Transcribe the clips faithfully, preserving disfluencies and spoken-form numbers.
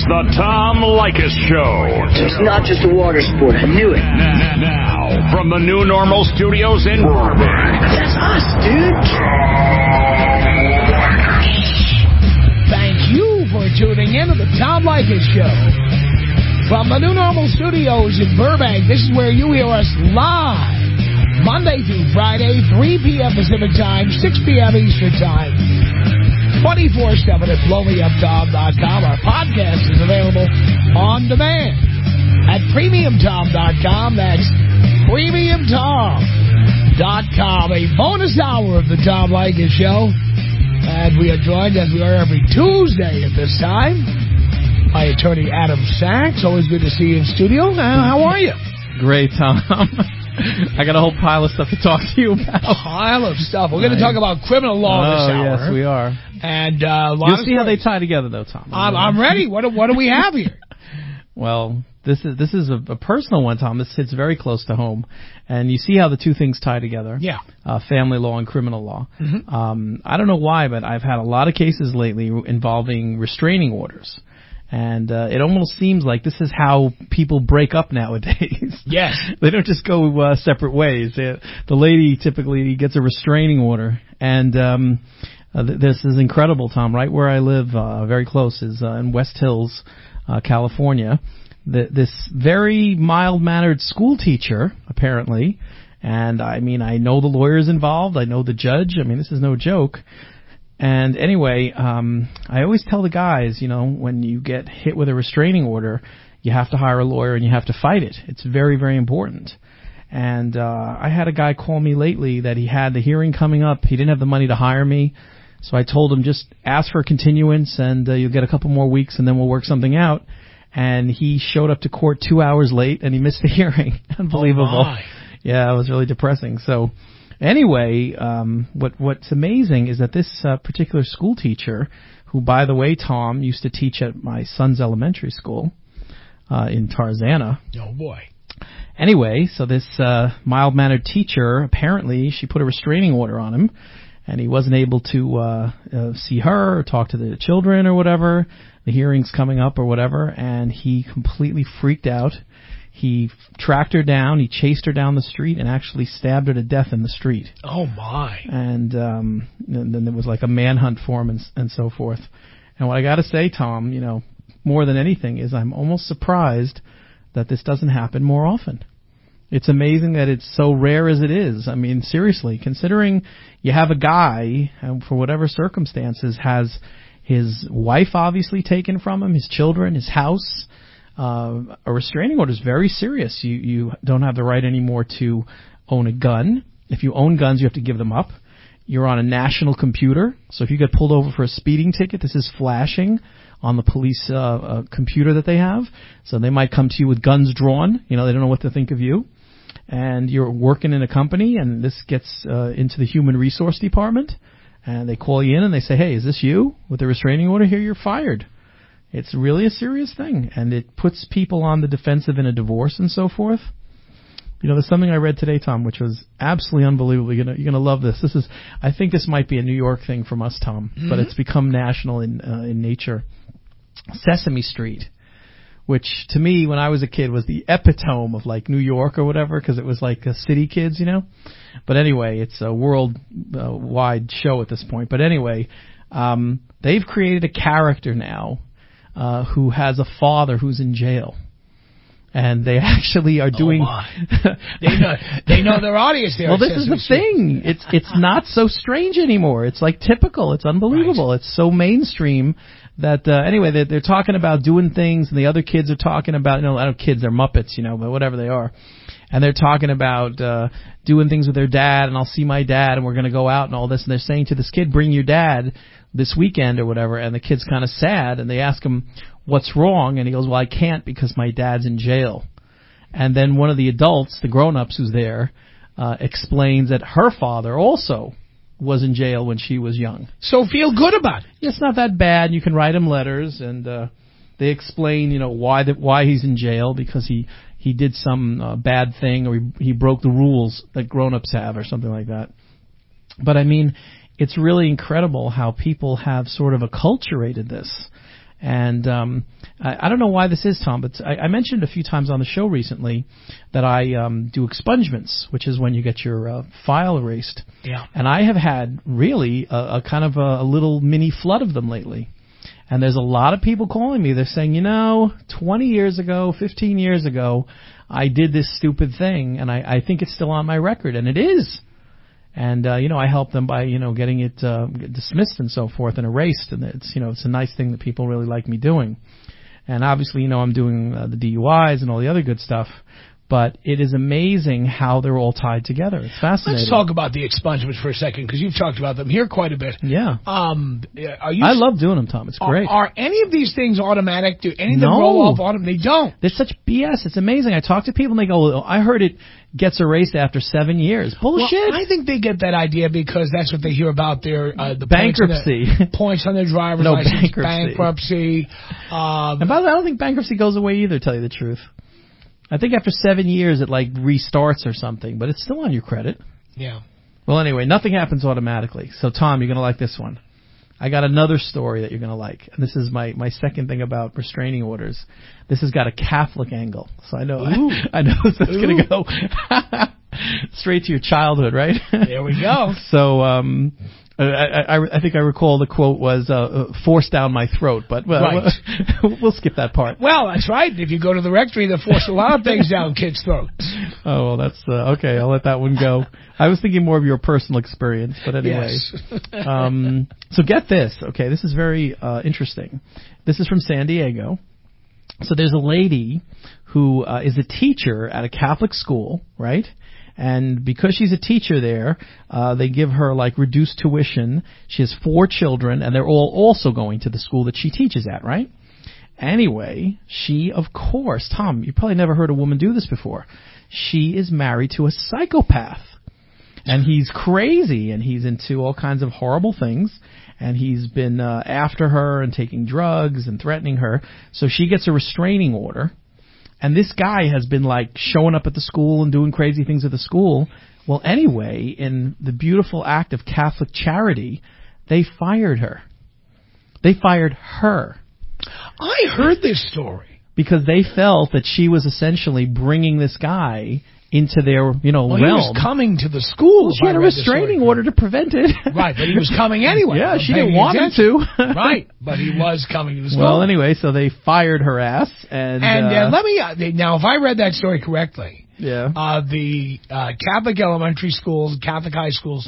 the Tom Leykis Show. It's not just a water sport. I knew it. Now, now from the New Normal Studios in Burbank. That's us, dude. Thank you for tuning in to the Tom Leykis Show. From the New Normal Studios in Burbank, this is where you hear us live. Monday through Friday, three p.m. Pacific Time, six p.m. Eastern Time. twenty-four seven at blow me up tom dot com. Our podcast is available on demand at premium tom dot com. That's premium tom dot com. A bonus hour of the Tom Leykis Show. And we are joined, as we are every Tuesday at this time, by attorney Adam Sachs. Always good to see you in studio. Uh, how are you? Great, Tom. I got a whole pile of stuff to talk to you about. Pile of stuff. We're going to talk about criminal law oh, this hour. Yes, we are. And uh, you'll see how they tie together, though, Tom. I'm, I'm ready. What do, what do we have here? Well, this is this is a, a personal one, Tom. This hits very close to home, and you see how the two things tie together. Yeah. Uh, family law and criminal law. Mm-hmm. Um, I don't know why, but I've had a lot of cases lately involving restraining orders. And uh, it almost seems like this is how people break up nowadays. Yes. They don't just go uh, separate ways. They, the lady typically gets a restraining order. And um, uh, th- this is incredible, Tom. Right where I live, uh, very close, is uh, in West Hills, uh, California. The, this very mild-mannered school teacher, apparently, and I mean, I know the lawyers involved. I know the judge. I mean, this is no joke. And anyway, um, I always tell the guys, you know, when you get hit with a restraining order, you have to hire a lawyer and you have to fight it. It's very, very important. And uh, I had a guy call me lately that he had the hearing coming up. He didn't have the money to hire me. So I told him, just ask for a continuance and uh, you'll get a couple more weeks and then we'll work something out. And he showed up to court two hours late and he missed the hearing. Unbelievable. Oh yeah, it was really depressing. So anyway, um, what what's amazing is that this uh, particular school teacher, who, by the way, Tom, used to teach at my son's elementary school uh, in Tarzana. Oh, boy. Anyway, so this uh, mild-mannered teacher, apparently, she put a restraining order on him, and he wasn't able to uh, uh, see her or talk to the children or whatever. The hearing's coming up or whatever, and he completely freaked out. He tracked her down, he chased her down the street, and actually stabbed her to death in the street. Oh, my. And, um, and then there was like a manhunt for him and, and so forth. And what I got to say, Tom, you know, more than anything, is I'm almost surprised that this doesn't happen more often. It's amazing that it's so rare as it is. I mean, seriously, considering you have a guy, and for whatever circumstances, has his wife obviously taken from him, his children, his house. Uh, a restraining order is very serious. You you don't have the right anymore to own a gun. If you own guns, you have to give them up. You're on a national computer, so if you get pulled over for a speeding ticket, this is flashing on the police uh, uh, computer that they have. So they might come to you with guns drawn. You know, they don't know what to think of you. And you're working in a company, and this gets uh, into the human resource department, and they call you in and they say, hey, is this you with the restraining order? Here, you're fired. It's really a serious thing, and it puts people on the defensive in a divorce and so forth. You know, there's something I read today, Tom, which was absolutely unbelievable. You're gonna, you're gonna love this. This is, I think this might be a New York thing from us, Tom, mm-hmm. but it's become national in uh, in nature. Sesame Street, which to me, when I was a kid, was the epitome of like New York or whatever, because it was like a city kids, you know. But anyway, it's a world-wide show at this point. But anyway, um, they've created a character now uh, who has a father who's in jail. And they actually are doing. Oh they know they know their audience there. Well, this is the thing. It's it's not so strange anymore. It's like typical. It's unbelievable. Right. It's so mainstream that uh, anyway they're, they're talking about doing things, and the other kids are talking about. You know, I don't kids, they're Muppets, you know, but whatever they are, and they're talking about uh, doing things with their dad. And I'll see my dad, and we're going to go out and all this. And they're saying to this kid, "Bring your dad this weekend or whatever." And the kid's kind of sad, and they ask him, what's wrong? And he goes, well, I can't because my dad's in jail. And then one of the adults, the grown-ups who's there, uh, explains that her father also was in jail when she was young. So feel good about it. It's not that bad. You can write him letters, and uh, they explain, you know, why the, why he's in jail, because he, he did some uh, bad thing, or he, he broke the rules that grown-ups have or something like that. But, I mean, it's really incredible how people have sort of acculturated this. And um, I, I don't know why this is, Tom, but I, I mentioned a few times on the show recently that I um, do expungements, which is when you get your uh, file erased. Yeah. And I have had really a, a kind of a, a little mini flood of them lately. And there's a lot of people calling me. They're saying, you know, twenty years ago, fifteen years ago, I did this stupid thing, and I, I think it's still on my record, and it is. And, uh, you know, I help them by, you know, getting it uh, dismissed and so forth and erased. And it's, you know, it's a nice thing that people really like me doing. And obviously, you know, I'm doing uh, the D U Is and all the other good stuff. But it is amazing how they're all tied together. It's fascinating. Let's talk about the expungements for a second, because you've talked about them here quite a bit. Yeah. Um, are you? I love doing them, Tom. It's great. Are, are any of these things automatic? Do any of No. them roll off automatically? They don't. There's such B S. It's amazing. I talk to people and they go, well, I heard it gets erased after seven years. Bullshit. Well, I think they get that idea because that's what they hear about their uh, the bankruptcy. Points, the, points on their driver's No, license, bankruptcy. bankruptcy. Um, And by the way, I don't think bankruptcy goes away either, to tell you the truth. I think after seven years it like restarts or something, but it's still on your credit. yeah. Well, anyway, nothing happens automatically. So, Tom, you're going to like this one. I got another story that you're going to like. And this is my, my second thing about restraining orders. This has got a Catholic angle. So I know I, I know this is going to go straight to your childhood, right? There we go. So, um, I, I, I think I recall the quote was uh, "force down my throat," but well, Right. we'll, we'll skip that part. Well, that's right. If you go to the rectory, they force a lot of things down kids' throats. Oh, well, that's uh, okay. I'll let that one go. I was thinking more of your personal experience, but anyway. Yes. um, so get this. Okay, this is very uh, interesting. This is from San Diego. So there's a lady who uh, is a teacher at a Catholic school, right? And because she's a teacher there, uh, they give her like reduced tuition. She has four children, and they're all also going to the school that she teaches at, right? Anyway, she, of course, Tom, you probably never heard a woman do this before. She is married to a psychopath. And he's crazy, and he's into all kinds of horrible things. And he's been uh, after her and taking drugs and threatening her. So she gets a restraining order. And this guy has been like showing up at the school and doing crazy things at the school. Well, anyway, in the beautiful act of Catholic charity, they fired her. They fired her. I heard this story. Because they felt that she was essentially bringing this guy into their, you know, well, realm. He was coming to the school. Well, she had a restraining order to prevent it. Right, but he was coming anyway. Yeah, she didn't want him to. Right, but he was coming to the school. Well, anyway, so they fired her ass. And, and uh, uh, let me, uh, they, now, if I read that story correctly, yeah, uh, the uh, Catholic elementary schools, Catholic high schools,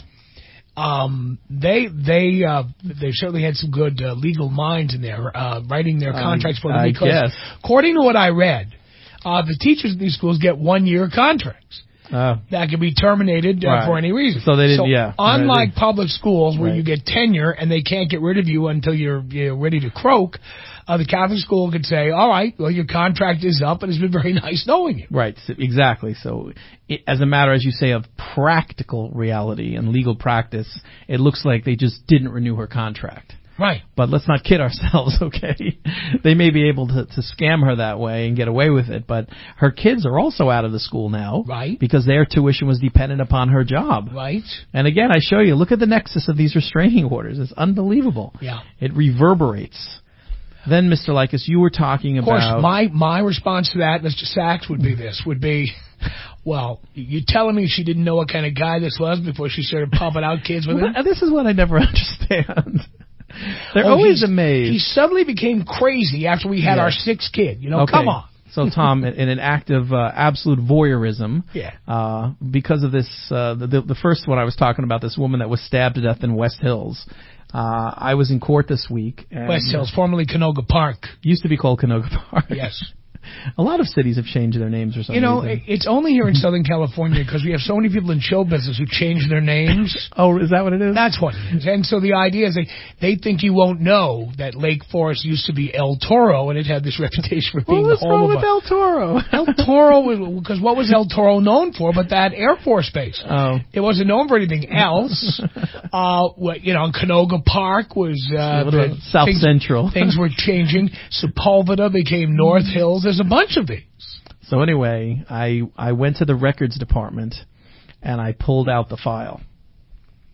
um, they they uh, they certainly had some good uh, legal minds in there uh, writing their contracts for them. I Because guess. according to what I read, uh, the teachers at these schools get one-year contracts. Uh, that can be terminated uh, right. for any reason. So they didn't, yeah. Unlike right. public schools where right. you get tenure and they can't get rid of you until you're, you're ready to croak, uh, the Catholic school could say, all right, well, your contract is up and it's been very nice knowing you. Right, so, exactly. So it, as a matter, as you say, of practical reality and legal practice, it looks like they just didn't renew her contract. Right. But let's not kid ourselves, okay? They may be able to, to scam her that way and get away with it, but her kids are also out of the school now. Right. Because their tuition was dependent upon her job. Right. And again, I show you, look at the nexus of these restraining orders. It's unbelievable. Yeah. It reverberates. Then, Mister Likas, you were talking about... Of course, my, my response to that, Mister Sachs, would be this, would be, well, you telling me she didn't know what kind of guy this was before she started pumping out kids with him? Well, this is what I never understand. They're oh, always amazed. He suddenly became crazy after we had yeah. our sixth kid. You know, okay. come on. So, Tom, in, in an act of uh, absolute voyeurism, yeah. uh, because of this, uh, the, the first one I was talking about, this woman that was stabbed to death in West Hills, uh, I was in court this week. And West Hills, formerly Canoga Park. Used to be called Canoga Park. Yes. A lot of cities have changed their names or something. You know, it's only here in Southern California because we have so many people in show business who change their names. Oh, is that what it is? That's what it is. And so the idea is they, they think you won't know that Lake Forest used to be El Toro, and it had this reputation for being well, the let's home go of with a, El Toro. El Toro, because what was El Toro known for but that Air Force Base? Oh. It wasn't known for anything else. uh, what, you know, Canoga Park was... Uh, what about South things, Central? Things were changing. Sepulveda became North Hills. There's a bunch of these. So anyway, I I went to the records department and I pulled out the file.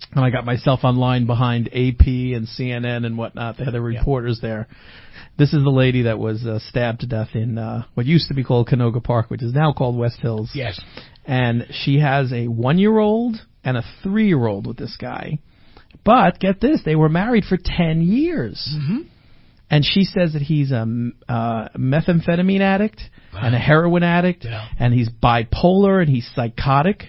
And I got myself online behind A P and C N N and whatnot. They had their reporters yeah. there. This is the lady that was uh, stabbed to death in uh, what used to be called Canoga Park, which is now called West Hills. Yes. And she has a one-year-old and a three-year-old with this guy. But get this, they were married for ten years. Mm-hmm. And she says that he's a uh, methamphetamine addict wow. and a heroin addict, yeah. and he's bipolar and he's psychotic.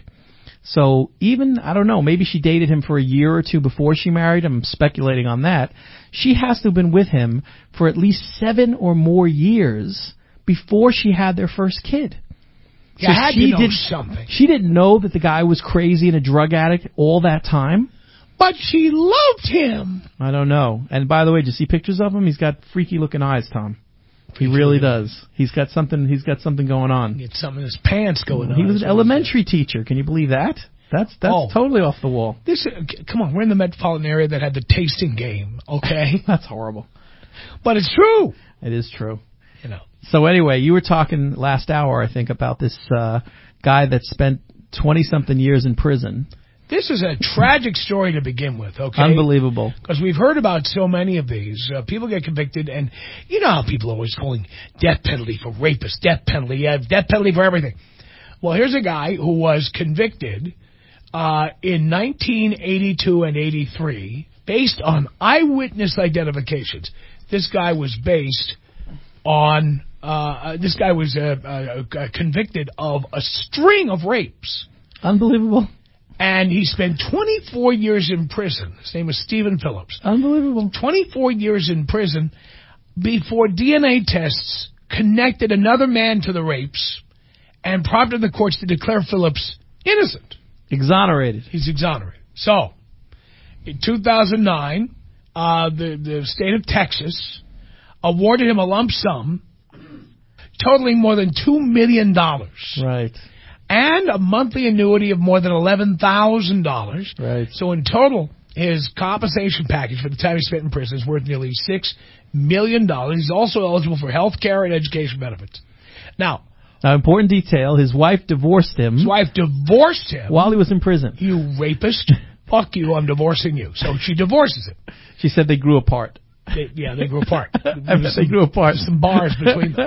So even, I don't know, maybe she dated him for a year or two before she married him. I'm speculating on that. She has to have been with him for at least seven or more years before she had their first kid. Yeah, so I had she to know did, something. She didn't know that the guy was crazy and a drug addict all that time. But she loved him. I don't know. And by the way, did you see pictures of him? He's got freaky looking eyes, Tom. He really does. He's got something. He's got something going on. He had something in his pants going on. He was an elementary teacher. Can you believe that? That's that's oh. totally off the wall. This, come on, we're in the metropolitan area that had the tasting game. Okay, that's horrible, but it's true. It is true. You know. So anyway, you were talking last hour, I think, about this uh, guy that spent twenty something years in prison. This is a tragic story to begin with, okay? Unbelievable. Because we've heard about so many of these. Uh, people get convicted, and you know how people are always calling death penalty for rapists, death penalty, yeah, death penalty for everything. Well, here's a guy who was convicted uh, in nineteen eighty-two and eighty-three based on eyewitness identifications. This guy was based on, uh, this guy was uh, uh, convicted of a string of rapes. Unbelievable. And he spent twenty-four years in prison. His name was Stephen Phillips. Unbelievable. twenty-four years in prison before D N A tests connected another man to the rapes and prompted the courts to declare Phillips innocent. Exonerated. He's exonerated. So, in two thousand nine, uh, the, the state of Texas awarded him a lump sum totaling more than two million dollars. Right. And a monthly annuity of more than eleven thousand dollars. Right. So in total, his compensation package for the time he spent in prison is worth nearly six million dollars. He's also eligible for health care and education benefits. Now, now, important detail, his wife divorced him. His wife divorced him. While he was in prison. You rapist. Fuck you, I'm divorcing you. So she divorces him. She said they grew apart. They, yeah, they grew apart. I bet they grew apart. Some bars between them.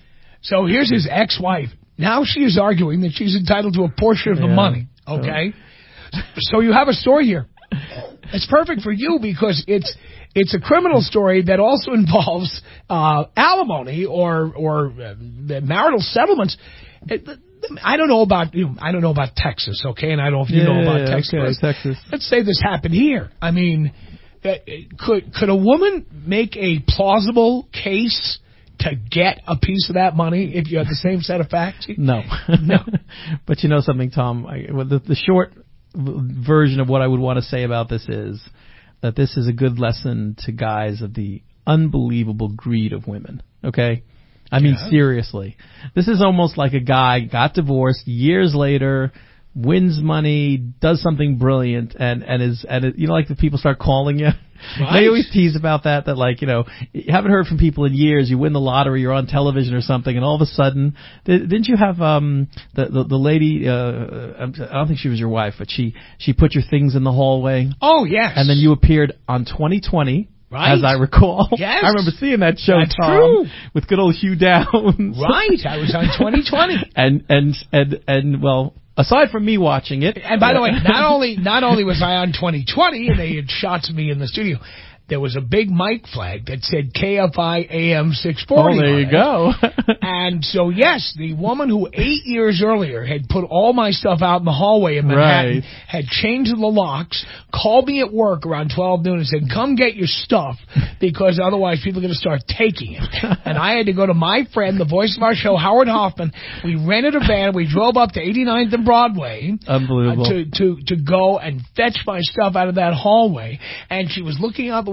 So here's his ex-wife. Now she is arguing that she's entitled to a portion of the yeah, money, okay? So. so you have a story here. It's perfect for you because it's it's a criminal story that also involves uh, alimony or or uh, marital settlements. It, I don't know about you know, I don't know about Texas, okay? And I don't know if you yeah, know about yeah, Texas. Okay, Texas. Let's say this happened here. I mean, uh, could could a woman make a plausible case to get a piece of that money if you have the same set of facts? No. No. But you know something, Tom? I, well, the, the short version of what I would want to say about this is that this is a good lesson to guys of the unbelievable greed of women, okay? I mean, yeah. seriously. This is almost like a guy got divorced years later, wins money, does something brilliant, and, and is, and it, you know, like the people start calling you? Right. They always tease about that, that like, you know, you haven't heard from people in years, you win the lottery, you're on television or something, and all of a sudden, didn't you have, um, the, the, the lady, uh, I don't think she was your wife, but she, she put your things in the hallway. Oh, yes. And then you appeared on twenty twenty. Right. As I recall. Yes. I remember seeing that show, That's Tom, true. with good old Hugh Downs. Right. I was on twenty twenty. and, and, and, and, well, aside from me watching it. And by the way, not only not only was I on twenty twenty and they had shots of me in the studio, there was a big mic flag that said K F I A M six forty. Oh, there you go. And so, yes, the woman who eight years earlier had put all my stuff out in the hallway in Manhattan, right. had changed the locks, called me at work around twelve noon and said, come get your stuff because otherwise people are going to start taking it. And I had to go to my friend, the voice of our show, Howard Hoffman. We rented a van. We drove up to eighty-ninth and Broadway. Unbelievable. Uh, to, to, to go and fetch my stuff out of that hallway. And she was looking out the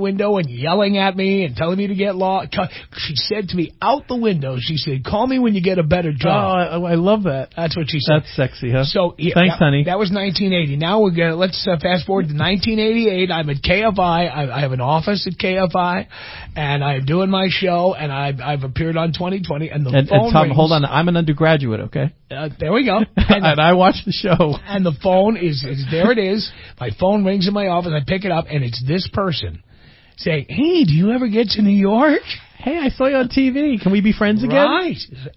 window and yelling at me and telling me to get lost. She said to me out the window, she said, call me when you get a better Oh, job. I, I love that. That's what she said. That's sexy, huh? So yeah, Thanks, that, honey. That was nineteen eighty. Now we're gonna let's uh, fast forward to nineteen eighty-eight. I'm at K F I. I. I have an office at K F I, and I'm doing my show. And I've I've appeared on twenty twenty. And the And, phone and Tom, rings. hold on. I'm an undergraduate, okay? Uh, there we go. And, And, I watch the show. and the phone is, is there. It is. My phone rings in my office. I pick it up, and it's this person saying, "Hey, do you ever get to New York?" Hey, I saw you on T V. Can we be friends again? Right.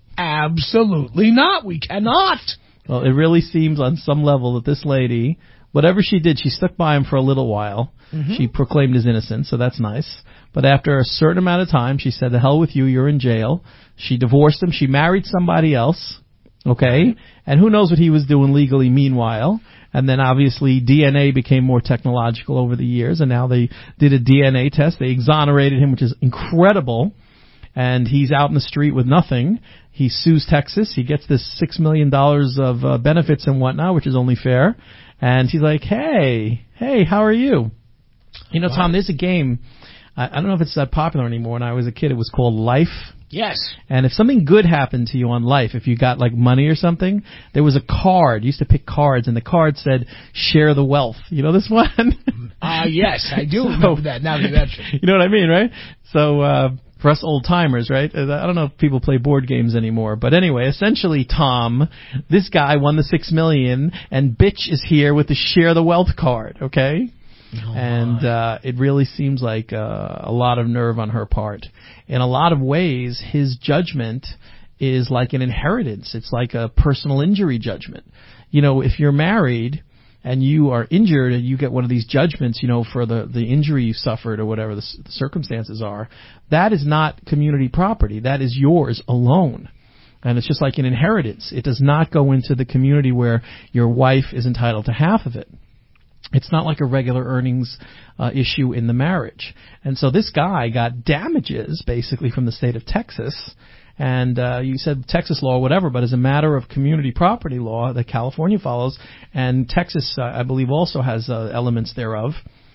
Absolutely not. We cannot. Well, it really seems on some level that this lady, whatever she did, she stuck by him for a little while. Mm-hmm. She proclaimed his innocence, so that's nice. But after a certain amount of time, she said, the hell with you, you're in jail. She divorced him. She married somebody else, okay? And who knows what he was doing legally meanwhile. And then obviously D N A became more technological over the years, and now they did a D N A test. They exonerated him, which is incredible. And he's out in the street with nothing. He sues Texas. He gets this six million dollars of uh, benefits and whatnot, which is only fair. And he's like, hey, hey, how are you? You know, Tom, there's a game. I, I don't know if it's that popular anymore. When I was a kid, it was called Life. Yes. And if something good happened to you on Life, if you got like money or something, there was a card. You used to pick cards, and the card said, share the wealth. You know this one? Uh, yes, I do so, remember that. Now that that's you know what I mean, right? So, uh, for us old timers, right? I don't know if people play board games anymore, but anyway, essentially, Tom, this guy won the six million, and bitch is here with the share the wealth card, okay? Oh and uh, it really seems like uh, a lot of nerve on her part. In a lot of ways, his judgment is like an inheritance. It's like a personal injury judgment. You know, if you're married and you are injured and you get one of these judgments, you know, for the, the injury you suffered or whatever the, the circumstances are, that is not community property. That is yours alone. And it's just like an inheritance. It does not go into the community where your wife is entitled to half of it. It's not like a regular earnings uh, issue in the marriage. And so this guy got damages, basically, from the state of Texas. And uh, you said Texas law or whatever, but as a matter of community property law that California follows, and Texas, uh, I believe, also has uh, elements thereof,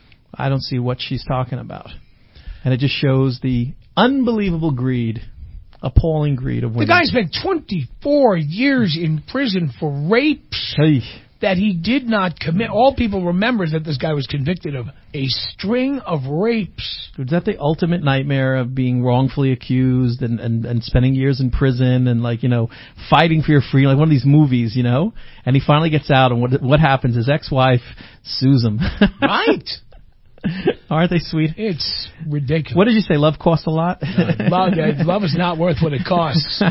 I don't see what she's talking about. And it just shows the unbelievable greed, appalling greed of women. The guy spent twenty-four years in prison for rapes. Hey. That he did not commit. All people remember is that this guy was convicted of a string of rapes. Is that the ultimate nightmare of being wrongfully accused and, and, and spending years in prison and, like, you know, fighting for your freedom, like one of these movies, you know? And he finally gets out, and what what happens? His ex-wife sues him. Right. Aren't they sweet? It's ridiculous. What did you say? Love costs a lot? Uh, love, love is not worth what it costs.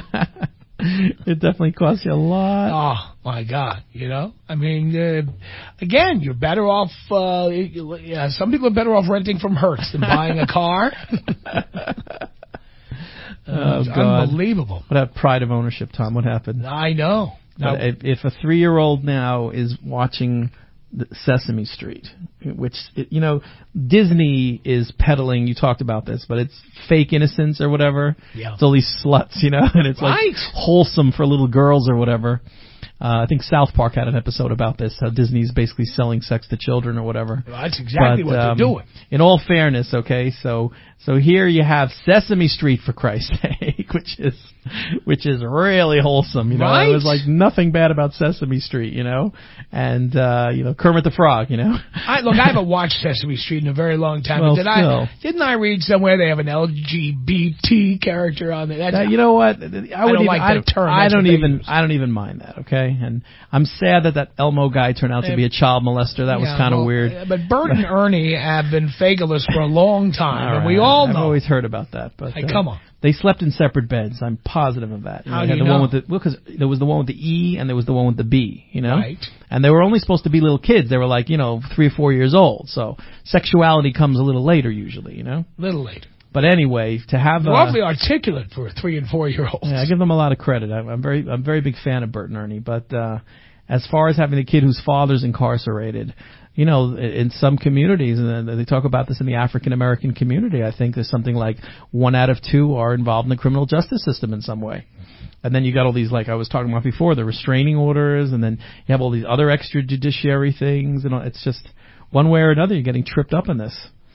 It definitely costs you a lot. Oh, my God. You know? I mean, uh, again, you're better off, uh, yeah, some people are better off renting from Hertz than buying a car. uh, oh, it's God. Unbelievable. What about pride of ownership, Tom? What happened? I know. Now, if, if a three-year-old now is watching the Sesame Street, which, you know, Disney is peddling, you talked about this, but it's fake innocence or whatever. Yeah. It's all these sluts, you know, and it's right. like wholesome for little girls or whatever. Uh, I think South Park had an episode about this, how Disney's basically selling sex to children or whatever. Well, that's exactly but, what um, they're doing. In all fairness, okay, so so here you have Sesame Street, for Christ's sake, which is which is really wholesome. You know, right. There was like nothing bad about Sesame Street, you know, and uh, you know Kermit the Frog, you know. I, look, I haven't watched Sesame Street in a very long time. Well, Did still. I? Didn't I read somewhere they have an L G B T character on there? That's, That, you know what? I, I wouldn't don't even, like I, that term. I That's don't what they even. use. I don't even mind that. Okay, and I'm sad that that Elmo guy turned out to be a child molester. That was Yeah, kind of well, weird. But Bert and Ernie have been fagaless for a long time, All and right. we all I've know. always heard about that, but Hey, uh, come on. They slept in separate beds. I'm positive of that. You How know, do they had you the know? one with the well, because there was the one with the E and there was the one with the B. You know, Right. And they were only supposed to be little kids. They were like, you know, three or four years old. So sexuality comes a little later usually. You know. Little later. But anyway, to have They're uh, awfully articulate for a three and four year olds. yeah, I give them a lot of credit. I'm, I'm very, I'm a very big fan of Bert and Ernie. But uh, as far as having a kid whose father's incarcerated, you know, in some communities, and they talk about this in the African American community, I think there's something like one out of two are involved in the criminal justice system in some way. And then you got all these, like I was talking about before, the restraining orders, and then you have all these other extrajudiciary things, and all, it's just one way or another you're getting tripped up in this.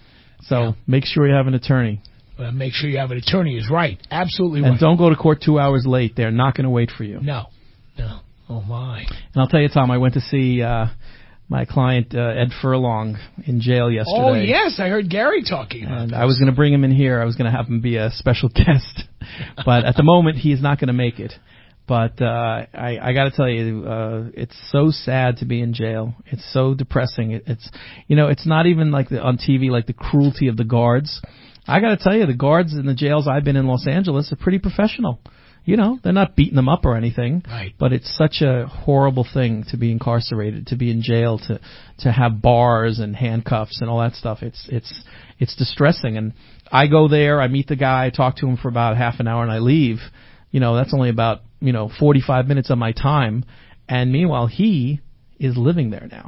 So Yeah. make sure you have an attorney. Uh, make sure you have an attorney is right. Absolutely right. And don't go to court two hours late. They're not going to wait for you. No. No. Oh, my. And I'll tell you, Tom, I went to see uh, my client, uh, Ed Furlong, in jail yesterday. Oh, yes. I heard Gary talking about And this. I was going to bring him in here. I was going to have him be a special guest. But at the moment, he is not going to make it. But uh, I, I got to tell you, uh, it's so sad to be in jail. It's so depressing. It, it's, you know, it's not even like the, on T V, like the cruelty of the guards. I got to tell you, the guards in the jails I've been in Los Angeles are pretty professional. You know, they're not beating them up or anything. Right. But it's such a horrible thing to be incarcerated, to be in jail, to to have bars and handcuffs and all that stuff. It's it's it's distressing. And I go there, I meet the guy, I talk to him for about half an hour, and I leave. You know, that's only about, you know, forty-five minutes of my time. And meanwhile, he is living there now.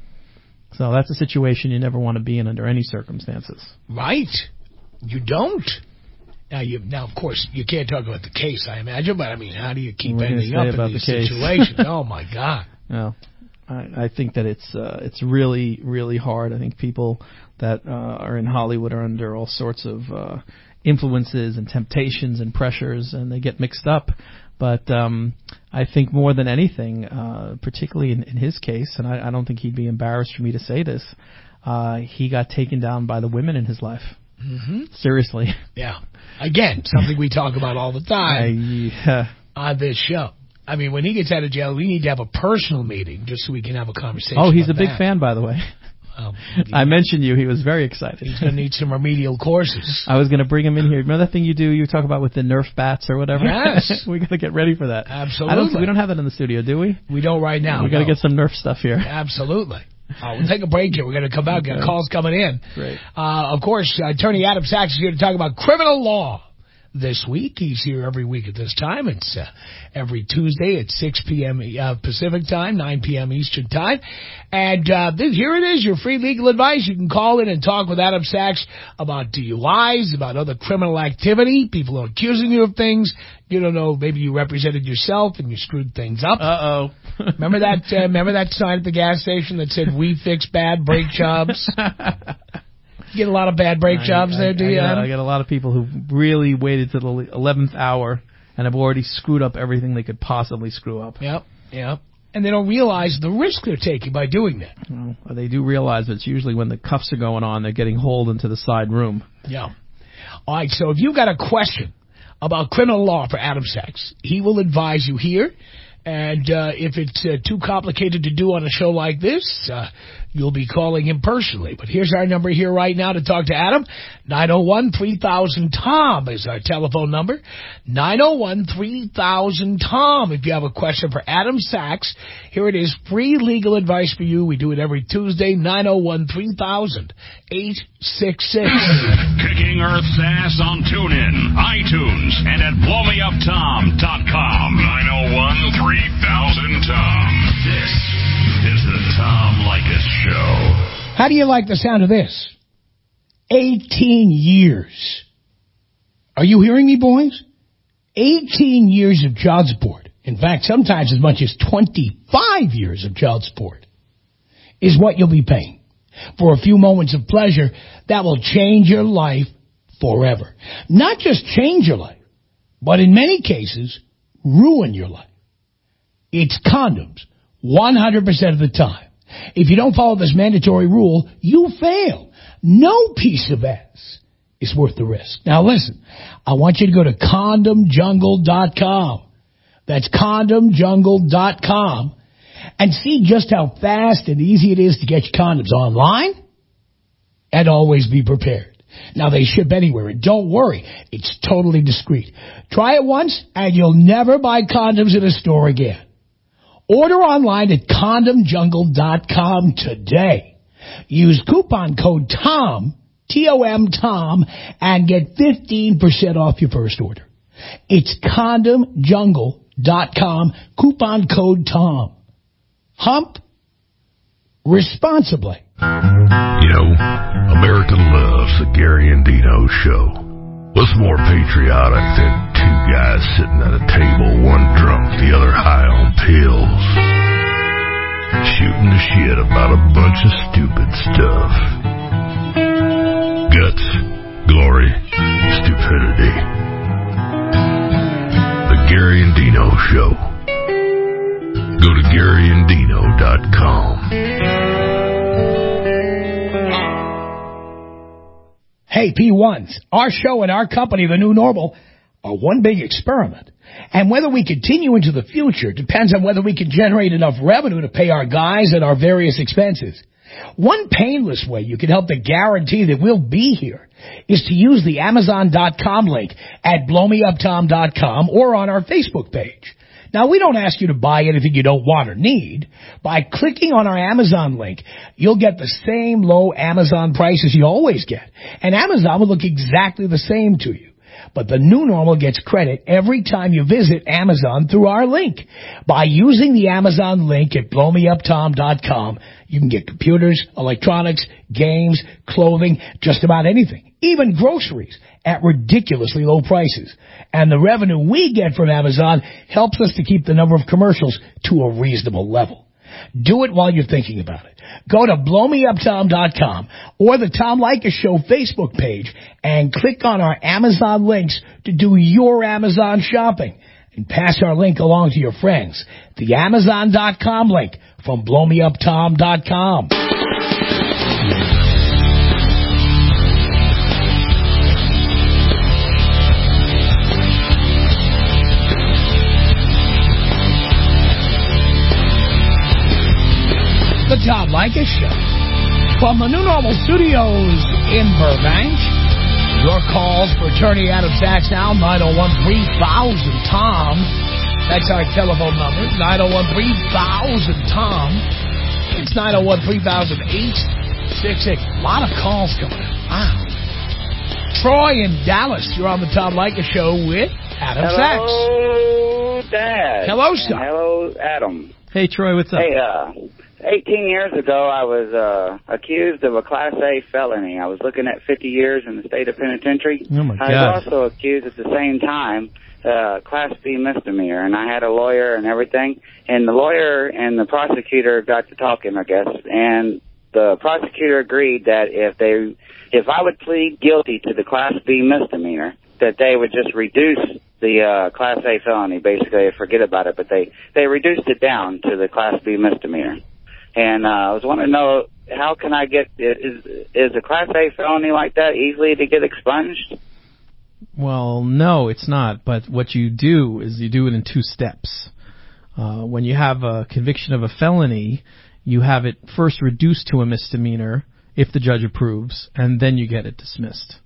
So that's a situation you never want to be in under any circumstances. Right. You don't. Now, you, now, of course, you can't talk about the case, I imagine, but, I mean, how do you keep We're gonna anything say up in about these the case. situations? Oh, my God. No, I, I think that it's uh, it's really, really hard. I think people that uh, are in Hollywood are under all sorts of uh, influences and temptations and pressures, and they get mixed up. But um, I think more than anything, uh, particularly in, in his case, and I, I don't think he'd be embarrassed for me to say this, uh, he got taken down by the women in his life. Mm-hmm. Seriously. Yeah. Again, something we talk about all the time I, yeah. on this show. I mean, when he gets out of jail, we need to have a personal meeting just so we can have a conversation. Oh, he's a about big that. fan, by the way. Um, I mentioned you. He was very excited. He's going to need some remedial courses. I was going to bring him in here. Remember that thing you do? You talk about with the Nerf bats or whatever? Yes. We got to get ready for that. Absolutely. I don't, we don't have that in the studio, do we? We don't right now. We got to no. get some Nerf stuff here. Absolutely. Uh, we'll take a break here. We're going to come back. Got Okay. calls coming in. Great. Uh, of course, uh, Attorney Adam Sachs is here to talk about criminal law this week. He's here every week at this time. It's uh, every Tuesday at six p.m. Uh, Pacific time, nine p.m. Eastern time. And uh, this, here it is, your free legal advice. You can call in and talk with Adam Sachs about D U Is, about other criminal activity. People are accusing you of things. You don't know, maybe you represented yourself and you screwed things up. Uh-oh. Remember that uh, remember that sign at the gas station that said, "We fix bad brake jobs"? You get a lot of bad brake I- jobs I, there, do I you, got, Adam? I got a lot of people who really waited to the eleventh hour and have already screwed up everything they could possibly screw up. Yep, yep. And they don't realize the risk they're taking by doing that. Well, they do realize that it's usually when the cuffs are going on, they're getting hauled into the side room. Yeah. All right, so if you've got a question about criminal law for Adam Sachs, he will advise you here. And uh, if it's uh, too complicated to do on a show like this, uh, you'll be calling him personally. But here's our number here right now to talk to Adam. nine oh one, three thousand, T O M is our telephone number. nine oh one, three thousand, T O M. If you have a question for Adam Sachs, here it is. Free legal advice for you. We do it every Tuesday. nine oh one, three thousand, eight six six. Kicking Earth's ass on TuneIn, iTunes, and at blow me up tom dot com. nine oh one, three thousand, T O M. This is the Tom Leykis Show. How do you like the sound of this? eighteen years. Are you hearing me, boys? eighteen years of child support. In fact, sometimes as much as twenty-five years of child support is what you'll be paying for a few moments of pleasure that will change your life forever. Not just change your life, but in many cases, ruin your life. It's condoms, one hundred percent of the time. If you don't follow this mandatory rule, you fail. No piece of ass is worth the risk. Now listen, I want you to go to condom jungle dot com. That's condom jungle dot com and see just how fast and easy it is to get your condoms online, and always be prepared. Now, they ship anywhere, and don't worry, it's totally discreet. Try it once, and you'll never buy condoms in a store again. Order online at condom jungle dot com today. Use coupon code TOM, T O M, TOM, and get fifteen percent off your first order. It's condom jungle dot com, coupon code TOM. Hump responsibly. You know, America loves the Gary and Dino Show. What's more patriotic than two guys sitting at a table, one drunk, the other high on pills, shooting the shit about a bunch of stupid stuff? Gut glory, stupidity. The Gary and Dino Show. Go to Gary and Dino dot com. Hey, P ones, our show and our company, The New Normal, are one big experiment. And whether we continue into the future depends on whether we can generate enough revenue to pay our guys and our various expenses. One painless way you can help to guarantee that we'll be here is to use the Amazon dot com link at blow me up tom dot com or on our Facebook page. Now, we don't ask you to buy anything you don't want or need. By clicking on our Amazon link, you'll get the same low Amazon prices you always get. And Amazon will look exactly the same to you. But the New Normal gets credit every time you visit Amazon through our link. By using the Amazon link at blow me up tom dot com, you can get computers, electronics, games, clothing, just about anything, even groceries, at ridiculously low prices. And the revenue we get from Amazon helps us to keep the number of commercials to a reasonable level. Do it while you're thinking about it. Go to blow me up tom dot com or the Tom Leykis Show Facebook page and click on our Amazon links to do your Amazon shopping. And pass our link along to your friends. The Amazon dot com link from blow me up tom dot com. The Tom Leykis Show. From the New Normal Studios in Burbank, your calls for Attorney Adam Sachs now, nine oh one, three thousand, Tom. That's our telephone number, nine oh one, three thousand, Tom. It's nine oh one, three thousand, eight six six. A lot of calls coming in. Wow. Troy in Dallas, you're on the Tom Leykis Show with Adam Hello, Sachs. Hello, Dad. Hello, sir. And hello, Adam. Hey, Troy, what's up? Hey, uh... eighteen years ago, I was uh, accused of a Class A felony. I was looking at fifty years in the state of penitentiary. Oh, my God. I was also accused at the same time, uh, Class B misdemeanor, and I had a lawyer and everything. And the lawyer and the prosecutor got to talking, I guess, and the prosecutor agreed that if they, if I would plead guilty to the Class B misdemeanor, that they would just reduce the uh, Class A felony, basically, forget about it, but they, they reduced it down to the Class B misdemeanor. And uh, I was wanting to know, how can I get, is is a Class A felony like that easily to get expunged? Well, no, it's not. But what you do is you do it in two steps. Uh, when you have a conviction of a felony, you have it first reduced to a misdemeanor if the judge approves, and then you get it dismissed.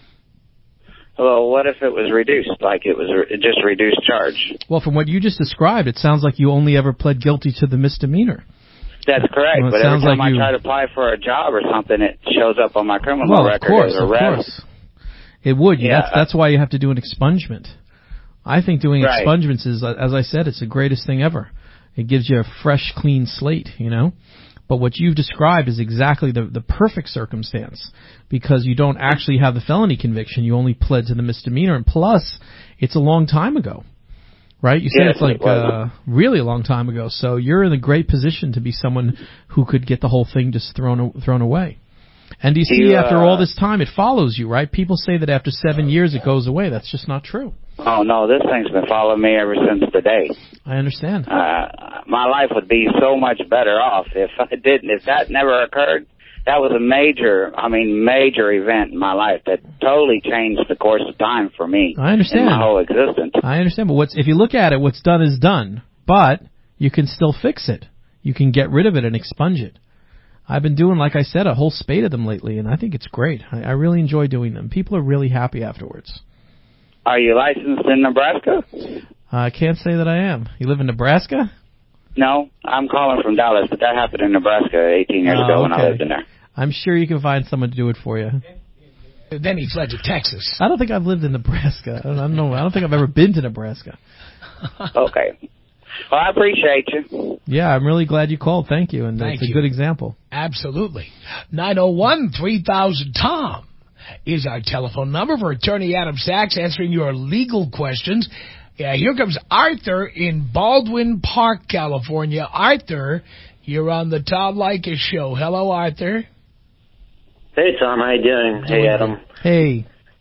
Well, what if it was reduced, like it was re- just reduced charge? Well, from what you just described, it sounds like you only ever pled guilty to the misdemeanor. That's correct, well, but every time like I you... try to apply for a job or something, it shows up on my criminal well, record of course, as arrest. Of course. It would. Yeah. That's, that's why you have to do an expungement. I think doing right. expungements is, as I said, it's the greatest thing ever. It gives you a fresh, clean slate, you know? But what you've described is exactly the, the perfect circumstance, because you don't actually have the felony conviction. You only pled to the misdemeanor, and plus, it's a long time ago. Right? You said yes, it's like it uh, really a long time ago. So you're in a great position to be someone who could get the whole thing just thrown thrown away. And do you see, you, uh, after all this time, it follows you, right? People say that after seven years it goes away. That's just not true. Oh, no, this thing's been following me ever since the day. I understand. Uh, my life would be so much better off if I didn't. If that never occurred, that was a major, I mean, major event in my life that totally changed the course of time for me. I understand. In my whole existence. I understand, but what's if you look at it, what's done is done. But you can still fix it. You can get rid of it and expunge it. I've been doing, like I said, a whole spate of them lately, and I think it's great. I, I really enjoy doing them. People are really happy afterwards. Are you licensed in Nebraska? Uh, I can't say that I am. You live in Nebraska? No, I'm calling from Dallas, but that happened in Nebraska eighteen years oh, ago when okay. I lived in there. I'm sure you can find someone to do it for you. Then he fled to Texas. I don't think I've lived in Nebraska. I don't, I don't know. I don't think I've ever been to Nebraska. Okay. Well, I appreciate you. Yeah, I'm really glad you called. Thank you, and Thank it's a you. good example. Absolutely. nine oh one, three thousand, Tom is our telephone number for Attorney Adam Sachs answering your legal questions. Yeah, here comes Arthur in Baldwin Park, California. Arthur, you're on the Tom Leykis Show. Hello, Arthur. Hey, Tom. How you doing? Hey, Adam. Hey.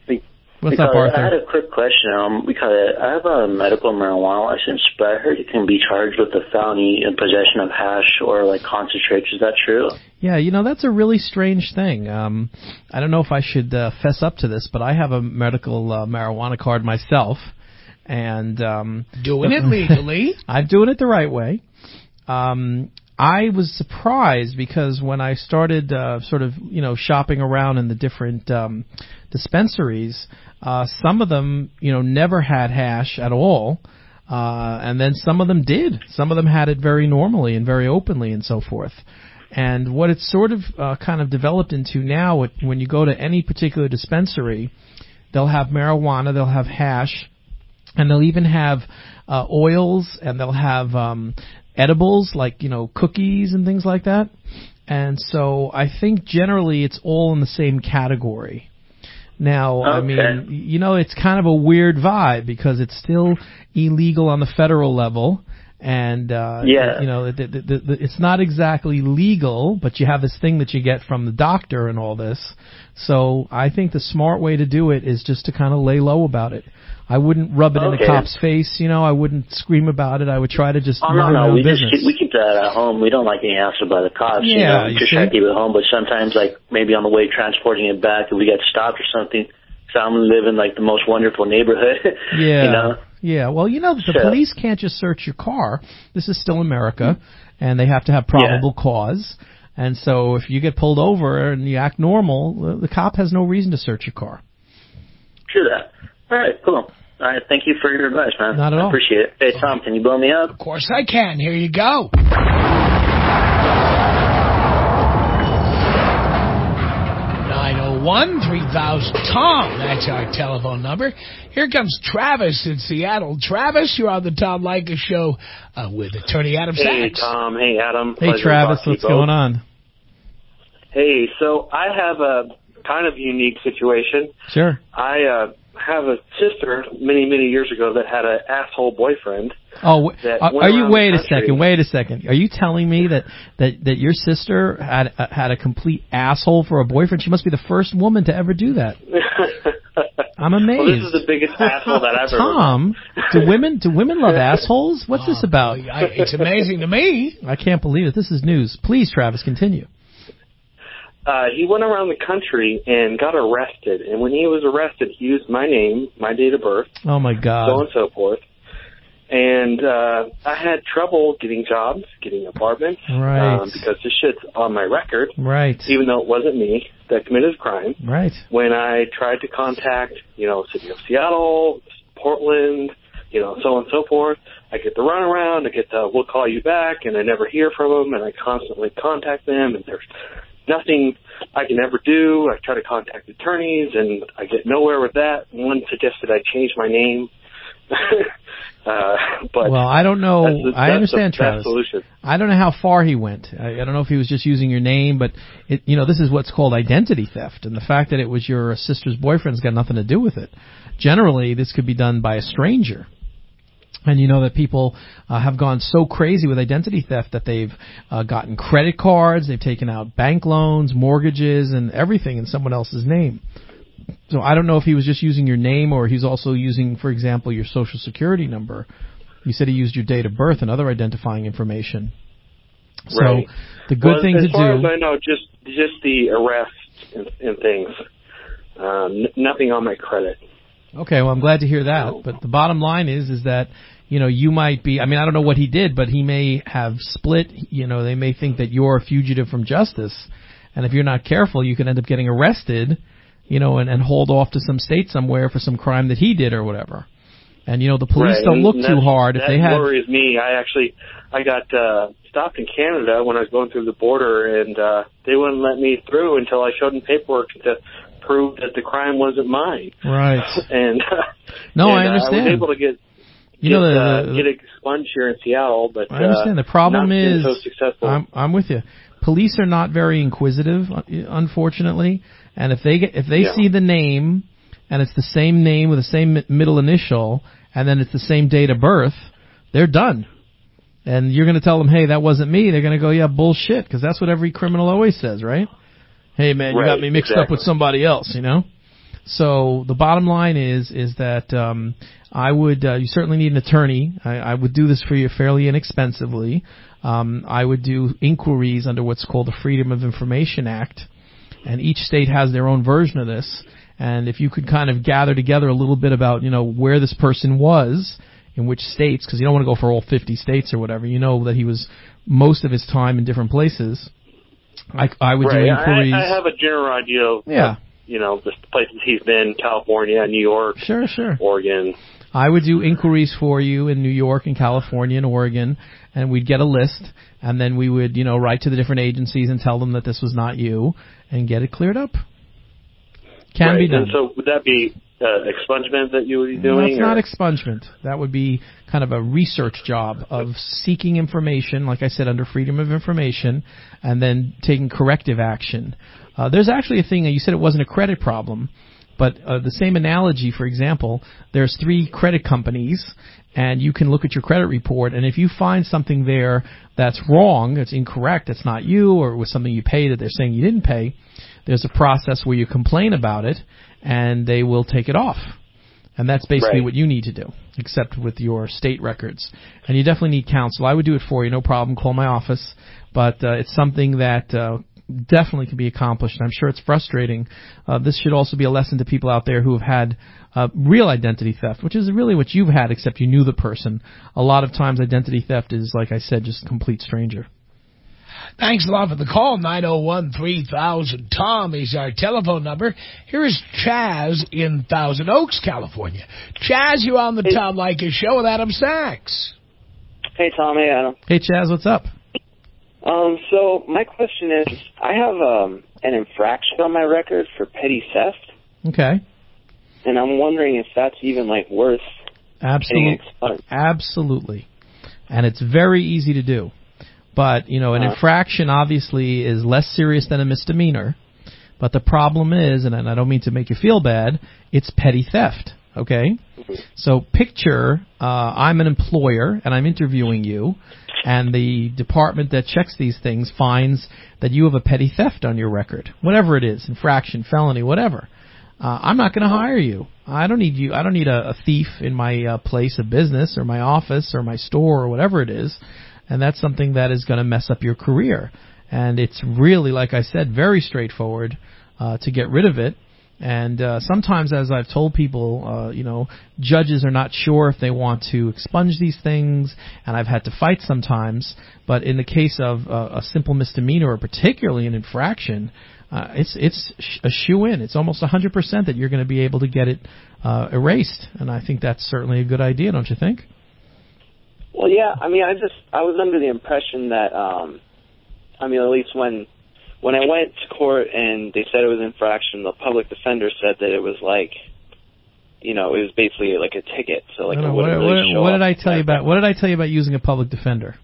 What's because up, Arthur? I had a quick question. Um, because I have a medical marijuana license, but I heard you can be charged with a felony in possession of hash or like concentrates. Is that true? Yeah, you know, that's a really strange thing. Um, I don't know if I should uh, fess up to this, but I have a medical uh, marijuana card myself, and um, doing it legally. I'm doing it the right way. Um, I was surprised because when I started uh, sort of, you know, shopping around in the different um, dispensaries, uh, some of them, you know, never had hash at all, uh, and then some of them did. Some of them had it very normally and very openly and so forth. And what it's sort of uh, kind of developed into now, when you go to any particular dispensary, they'll have marijuana, they'll have hash, and they'll even have uh, oils, and they'll have um, edibles like, you know, cookies and things like that. And so I think generally it's all in the same category. Now, okay. I mean, you know, it's kind of a weird vibe because it's still illegal on the federal level. And, uh, yeah. you know, the, the, the, the, it's not exactly legal, but you have this thing that you get from the doctor and all this. So I think the smart way to do it is just to kind of lay low about it. I wouldn't rub it okay. in the cop's face, you know. I wouldn't scream about it. I would try to just oh, mind no, my no. own we business. Just keep, we keep that at home. We don't like getting answered by the cops. Yeah, you know, you just see? try to keep it at home. But sometimes, like maybe on the way transporting it back, if we get stopped or something, so I'm live in like the most wonderful neighborhood. Yeah. You know. Yeah, well, you know, the so, police can't just search your car. This is still America, and they have to have probable yeah. cause. And so if you get pulled over and you act normal, the cop has no reason to search your car. True that. All right, cool. All right, thank you for your advice, man. Not at all. I appreciate it. Hey, Tom, can you blow me up? Of course I can. Here you go. nine oh one, three thousand, Tom. That's our telephone number. Here comes Travis in Seattle. Travis, you're on the Tom Leykis Show uh, with attorney Adam Sachs. Hey, Tom. Hey, Adam. Hey, Travis. What's going on? Hey, so I have a kind of unique situation. Sure. I uh, have a sister many, many years ago that had an asshole boyfriend. Oh, that are, went are you? Wait a country. second. Wait a second. Are you telling me that that that your sister had uh, had a complete asshole for a boyfriend? She must be the first woman to ever do that. I'm amazed. Well, this is the biggest asshole that I've ever. Tom, do women do women love assholes? What's oh, this about? I, it's amazing to me. I can't believe it. This is news. Please, Travis, continue. Uh, he went around the country and got arrested. And when he was arrested, he used my name, my date of birth. Oh, my God. So on and so forth. And uh, I had trouble getting jobs, getting apartments. Right. Um, because this shit's on my record. Right. Even though it wasn't me that committed the crime. Right. When I tried to contact, you know, City of Seattle, Portland, you know, so on and so forth, I get the runaround, I get the we'll call you back, and I never hear from them, and I constantly contact them, and there's nothing I can ever do. I try to contact attorneys, and I get nowhere with that. One suggested I change my name. uh, but well, I don't know. That's the, that's I understand, the Travis. Solution. I don't know how far he went. I, I don't know if he was just using your name, but it, you know, this is what's called identity theft, and the fact that it was your sister's boyfriend's got nothing to do with it. Generally, this could be done by a stranger. And you know that people uh, have gone so crazy with identity theft that they've uh, gotten credit cards, they've taken out bank loans, mortgages, and everything in someone else's name. So I don't know if he was just using your name or he's also using, for example, your social security number. You said he used your date of birth and other identifying information. So right. the good well, thing as to far do... as I know, just, just the arrests and, and things. Um, n- nothing on my credit. Okay, well, I'm glad to hear that. But the bottom line is, is that, you know, you might be, I mean, I don't know what he did, but he may have split, you know, they may think that you're a fugitive from justice. And if you're not careful, you can end up getting arrested, you know, and, and hauled off to some state somewhere for some crime that he did or whatever. And, you know, the police right. don't look and too hard. If that they had... worries me. I actually, I got uh, stopped in Canada when I was going through the border, and uh, they wouldn't let me through until I showed them paperwork to prove that the crime wasn't mine. Right. and uh, no, and, I understand. Uh, I was able to get you get, know the, uh, the, get expunged here in Seattle, but I understand. Uh, the problem not is so successful. I'm, I'm with you. Police are not very inquisitive, unfortunately, and if they get if they yeah. see the name and it's the same name with the same middle initial and then it's the same date of birth, they're done. And you're going to tell them, hey, that wasn't me. They're going to go, yeah, bullshit, because that's what every criminal always says, right? Hey, man, you right, got me mixed exactly. up with somebody else, you know? So the bottom line is is that um, I would uh, you certainly need an attorney. I, I would do this for you fairly inexpensively. Um, I would do inquiries under what's called the Freedom of Information Act, and each state has their own version of this. And if you could kind of gather together a little bit about, you know, where this person was, in which states, because you don't want to go for all fifty states or whatever. You know that he was most of his time in different places. I, I would right. do inquiries. I, I have a general idea of, yeah. of, you know, the places he's been, California, New York, sure, sure. Oregon. I would do inquiries for you in New York and California and Oregon, and we'd get a list, and then we would, you know, write to the different agencies and tell them that this was not you and get it cleared up. Can right. be done. And so would that be uh, expungement that you would be doing? That's or? not expungement. That would be kind of a research job of seeking information, like I said, under Freedom of Information, and then taking corrective action. Uh, there's actually a thing, you said it wasn't a credit problem, but uh, the same analogy, for example, there's three credit companies, and you can look at your credit report, and if you find something there that's wrong, it's incorrect, it's not you, or it was something you paid that they're saying you didn't pay, there's a process where you complain about it, and they will take it off. And that's basically right. what you need to do, except with your state records. And you definitely need counsel. I would do it for you, no problem. Call my office. But uh, it's something that uh, definitely can be accomplished. And I'm sure it's frustrating. Uh, this should also be a lesson to people out there who have had uh, real identity theft, which is really what you've had, except you knew the person. A lot of times identity theft is, like I said, just a complete stranger. Thanks a lot for the call. nine oh one, three thousand. Tom is our telephone number. Here is Chaz in Thousand Oaks, California. Chaz, you're on the hey. Tom Leykis Show with Adam Sachs. Hey, Tom. Hey, Adam. Hey, Chaz. What's up? Um, so my question is, I have um, an infraction on my record for petty theft. Okay. And I'm wondering if that's even, like, worth Absolutely. Absolutely. And it's very easy to do. But, you know, an uh, infraction obviously is less serious than a misdemeanor. But the problem is, and I don't mean to make you feel bad, it's petty theft, okay? Mm-hmm. So picture uh, I'm an employer and I'm interviewing you, and the department that checks these things finds that you have a petty theft on your record, whatever it is, infraction, felony, whatever. Uh, I'm not going to hire you. I don't need you. I don't need a, a thief in my uh, place of business or my office or my store or whatever it is. And that's something that is going to mess up your career. And it's really, like I said, very straightforward uh, to get rid of it. And uh, sometimes, as I've told people, uh, you know, judges are not sure if they want to expunge these things, and I've had to fight sometimes. But in the case of uh, a simple misdemeanor, or particularly an infraction, uh, it's it's a shoo-in. It's almost one hundred percent that you're going to be able to get it uh, erased. And I think that's certainly a good idea, don't you think? Well, yeah. I mean, I just I was under the impression that, um, I mean, at least when when I went to court and they said it was infraction, the public defender said that it was like, you know, it was basically like a ticket. So like, no, no, it wouldn't what, really what, show what up. did I tell you about? What did I tell you about using a public defender?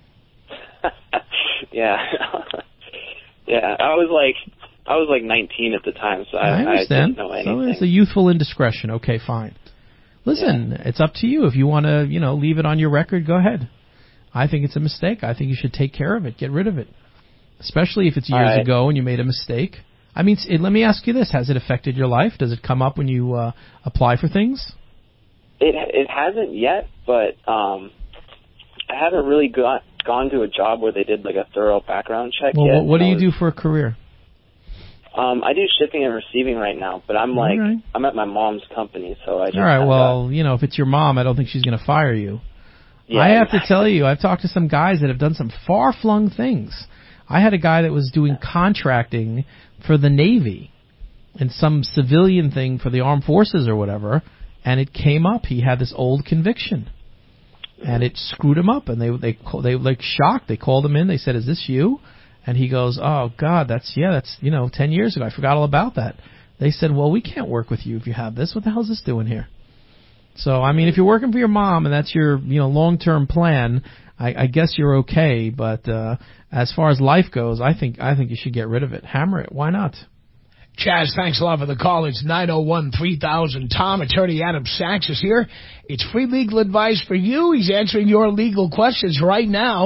yeah, yeah. I was like, I was like nineteen at the time, so I, I understand. I didn't know anything. So it's a youthful indiscretion. Okay, fine. Listen, yeah. It's up to you. If you want to, you know, leave it on your record, go ahead. I think it's a mistake. I think you should take care of it. Get rid of it. Especially if it's years right. ago and you made a mistake. I mean, it, let me ask you this. Has it affected your life? Does it come up when you uh, apply for things? It it hasn't yet, but um, I haven't really got, gone to a job where they did like a thorough background check well, yet. What, what do you was, do for a career? Um, I do shipping and receiving right now, but I'm like, right. I'm at my mom's company, so I just... All right, well, got, you know, if it's your mom, I don't think she's going to fire you. Yeah, I have exactly. to tell you, I've talked to some guys that have done some far-flung things. I had a guy that was doing contracting for the Navy and some civilian thing for the armed forces or whatever, and it came up. He had this old conviction, and it screwed him up, and they they they like shocked. They called him in. They said, "Is this you?" And he goes, "Oh God, that's yeah, that's you know, ten years ago. I forgot all about that." They said, "Well, we can't work with you if you have this. What the hell is this doing here?" So, I mean, if you're working for your mom and that's your you know long-term plan, I, I guess you're okay. But uh, as far as life goes, I think I think you should get rid of it. Hammer it. Why not? Chaz, thanks a lot for the call. It's nine oh one, three thousand. Tom, attorney Adam Sachs is here. It's free legal advice for you. He's answering your legal questions right now.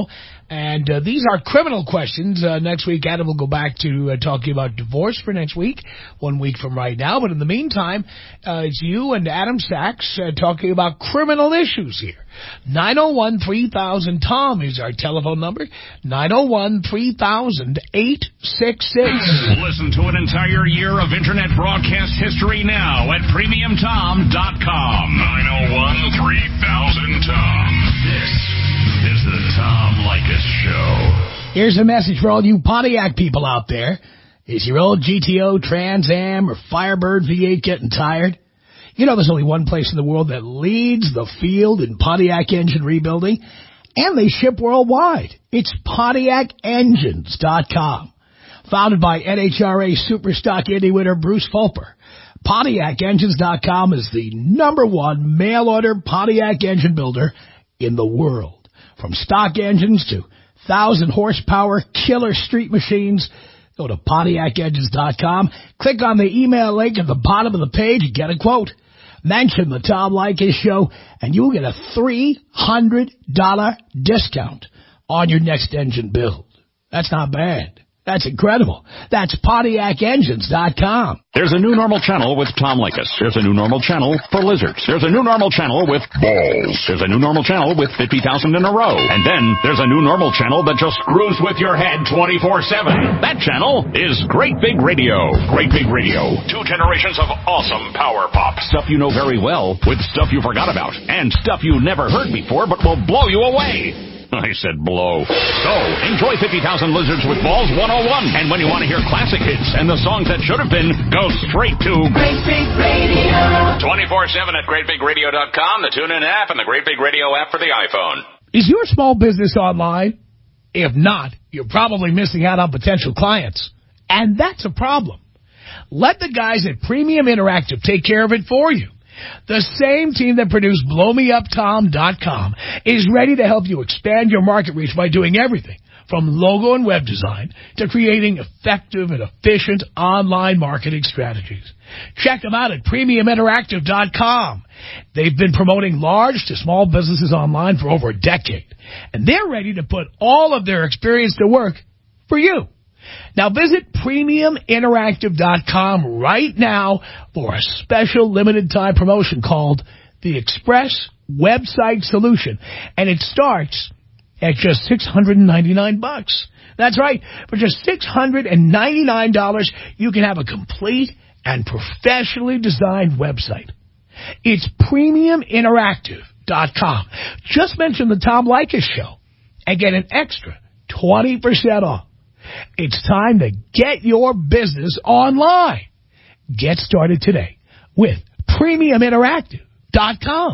And uh, these are criminal questions. Uh, next week, Adam will go back to uh, talking about divorce for next week, one week from right now. But in the meantime, uh, it's you and Adam Sachs uh, talking about criminal issues here. nine oh one, three thousand, Tom is our telephone number. nine oh one, three thousand, eight six six. Listen to an entire year of Internet broadcast history now at premium tom dot com. nine oh one, three thousand, Tom. This is the Tom Leykis Show. Here's a message for all you Pontiac people out there. Is your old G T O, Trans Am, or Firebird V eight getting tired? You know there's only one place in the world that leads the field in Pontiac engine rebuilding, and they ship worldwide. It's Pontiac Engines dot com. Founded by N H R A Superstock Indy winner Bruce Fulper, Pontiac Engines dot com is the number one mail-order Pontiac engine builder in the world. From stock engines to one thousand horsepower killer street machines, go to Pontiac Engines dot com, click on the email link at the bottom of the page and get a quote. Mention the Tom Leykis Show, and you'll get a three hundred dollars discount on your next engine build. That's not bad. That's incredible. That's Pontiac Engines dot com. There's a new normal channel with Tom Leykis. There's a new normal channel for lizards. There's a new normal channel with balls. There's a new normal channel with fifty thousand in a row. And then there's a new normal channel that just screws with your head twenty-four seven. That channel is Great Big Radio. Great Big Radio. Two generations of awesome power pop. Stuff you know very well with stuff you forgot about. And stuff you never heard before but will blow you away. I said blow. So, enjoy fifty thousand Lizards with Balls one oh one. And when you want to hear classic hits and the songs that should have been, go straight to Great Big Radio. twenty-four seven at great big radio dot com, the TuneIn app, and the Great Big Radio app for the iPhone. Is your small business online? If not, you're probably missing out on potential clients. And that's a problem. Let the guys at Premium Interactive take care of it for you. The same team that produced blow me up tom dot com is ready to help you expand your market reach by doing everything from logo and web design to creating effective and efficient online marketing strategies. Check them out at Premium Interactive dot com. They've been promoting large to small businesses online for over a decade, and they're ready to put all of their experience to work for you. Now visit Premium Interactive dot com right now for a special limited time promotion called the Express Website Solution, and it starts at just six hundred ninety-nine bucks. That's right. For just six hundred ninety-nine dollars, you can have a complete and professionally designed website. It's Premium Interactive dot com. Just mention the Tom Leykis Show and get an extra twenty percent off. It's time to get your business online. Get started today with Premium Interactive dot com.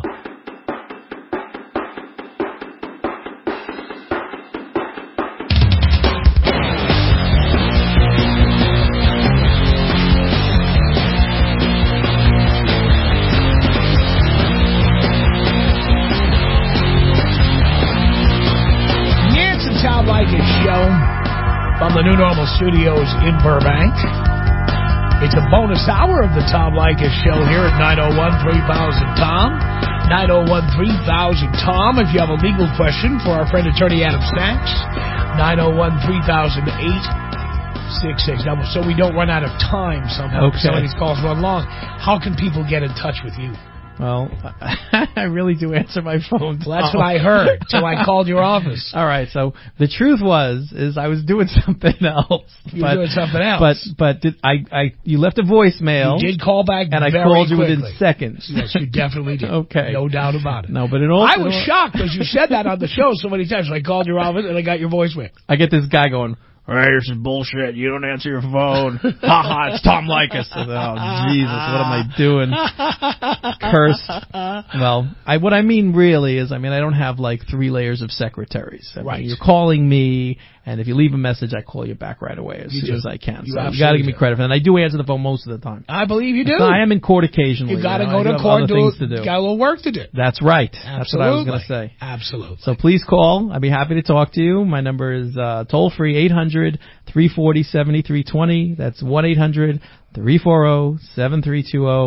Yeah, it's the Tom Leykis Show. From the New Normal Studios in Burbank. It's a bonus hour of the Tom Leykis Show here at nine oh one, three thousand, Tom. nine oh one, three thousand, Tom. If you have a legal question for our friend attorney Adam Sachs, nine oh one, three thousand, eight six six. Now, so we don't run out of time somehow. Okay. Some of these calls run long. How can people get in touch with you? Well, I really do answer my phone. Well, that's what I heard, so I called your office. All right, so the truth was, is I was doing something else. You but, were doing something else. But, but did, I, I, you left a voicemail. You did call back and I very called you quickly. within seconds. Yes, you definitely did. Okay. No doubt about it. No, but in all... I was shocked because you said that on the show so many times. I called your office and I got your voicemail. I get this guy going, all right, this is bullshit. You don't answer your phone. Ha ha, it's Tom Leykis. Oh, Jesus, what am I doing? Cursed. Well, I, what I mean really is, I mean, I don't have like three layers of secretaries. I right. mean, you're calling me, and if you leave a message, I call you back right away as you soon do. as I can. You So you got to give me do. credit for that. And I do answer the phone most of the time. I believe you do. So I am in court occasionally. You got to you know, go I to do court have and other do, things to do. got a little work to do. That's right. Absolutely. That's what I was going to say. Absolutely. So please call. I'd be happy to talk to you. My number is uh, toll-free eight hundred, three forty, seventy-three twenty. That's one eight hundred, three four zero, seven three two zero.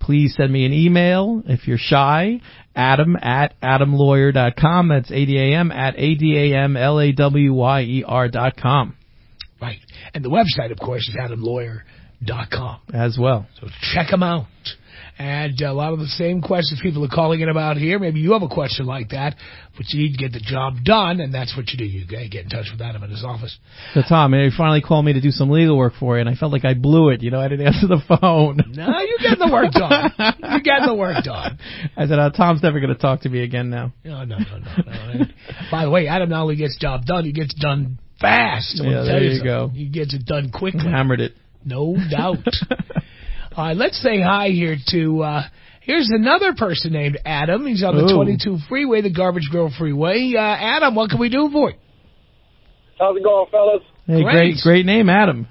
please send me an email if you're shy. Adam at adam lawyer dot com. That's A D A M at A D A M L A W Y E R dot com. Right. And the website, of course, is adam lawyer dot com. As well. So check them out. And a lot of the same questions people are calling in about here. Maybe you have a question like that, but you need to get the job done, and that's what you do. You get in touch with Adam in his office. So, Tom, he finally called me to do some legal work for you, and I felt like I blew it. You know, I didn't answer the phone. No, you're getting the work done. You're getting the work done. I said, oh, Tom's never going to talk to me again now. No, no, no, no. no. By the way, Adam not only gets job done, he gets done fast. Yeah, there you go. He gets it done quickly. Hammered it. No doubt. All right, let's say hi here to, uh, here's another person named Adam. He's on the Ooh. twenty-two freeway, the Garbage Girl Freeway. Uh, Adam, what can we do for you? How's it going, fellas? Hey, great, great, great name, Adam.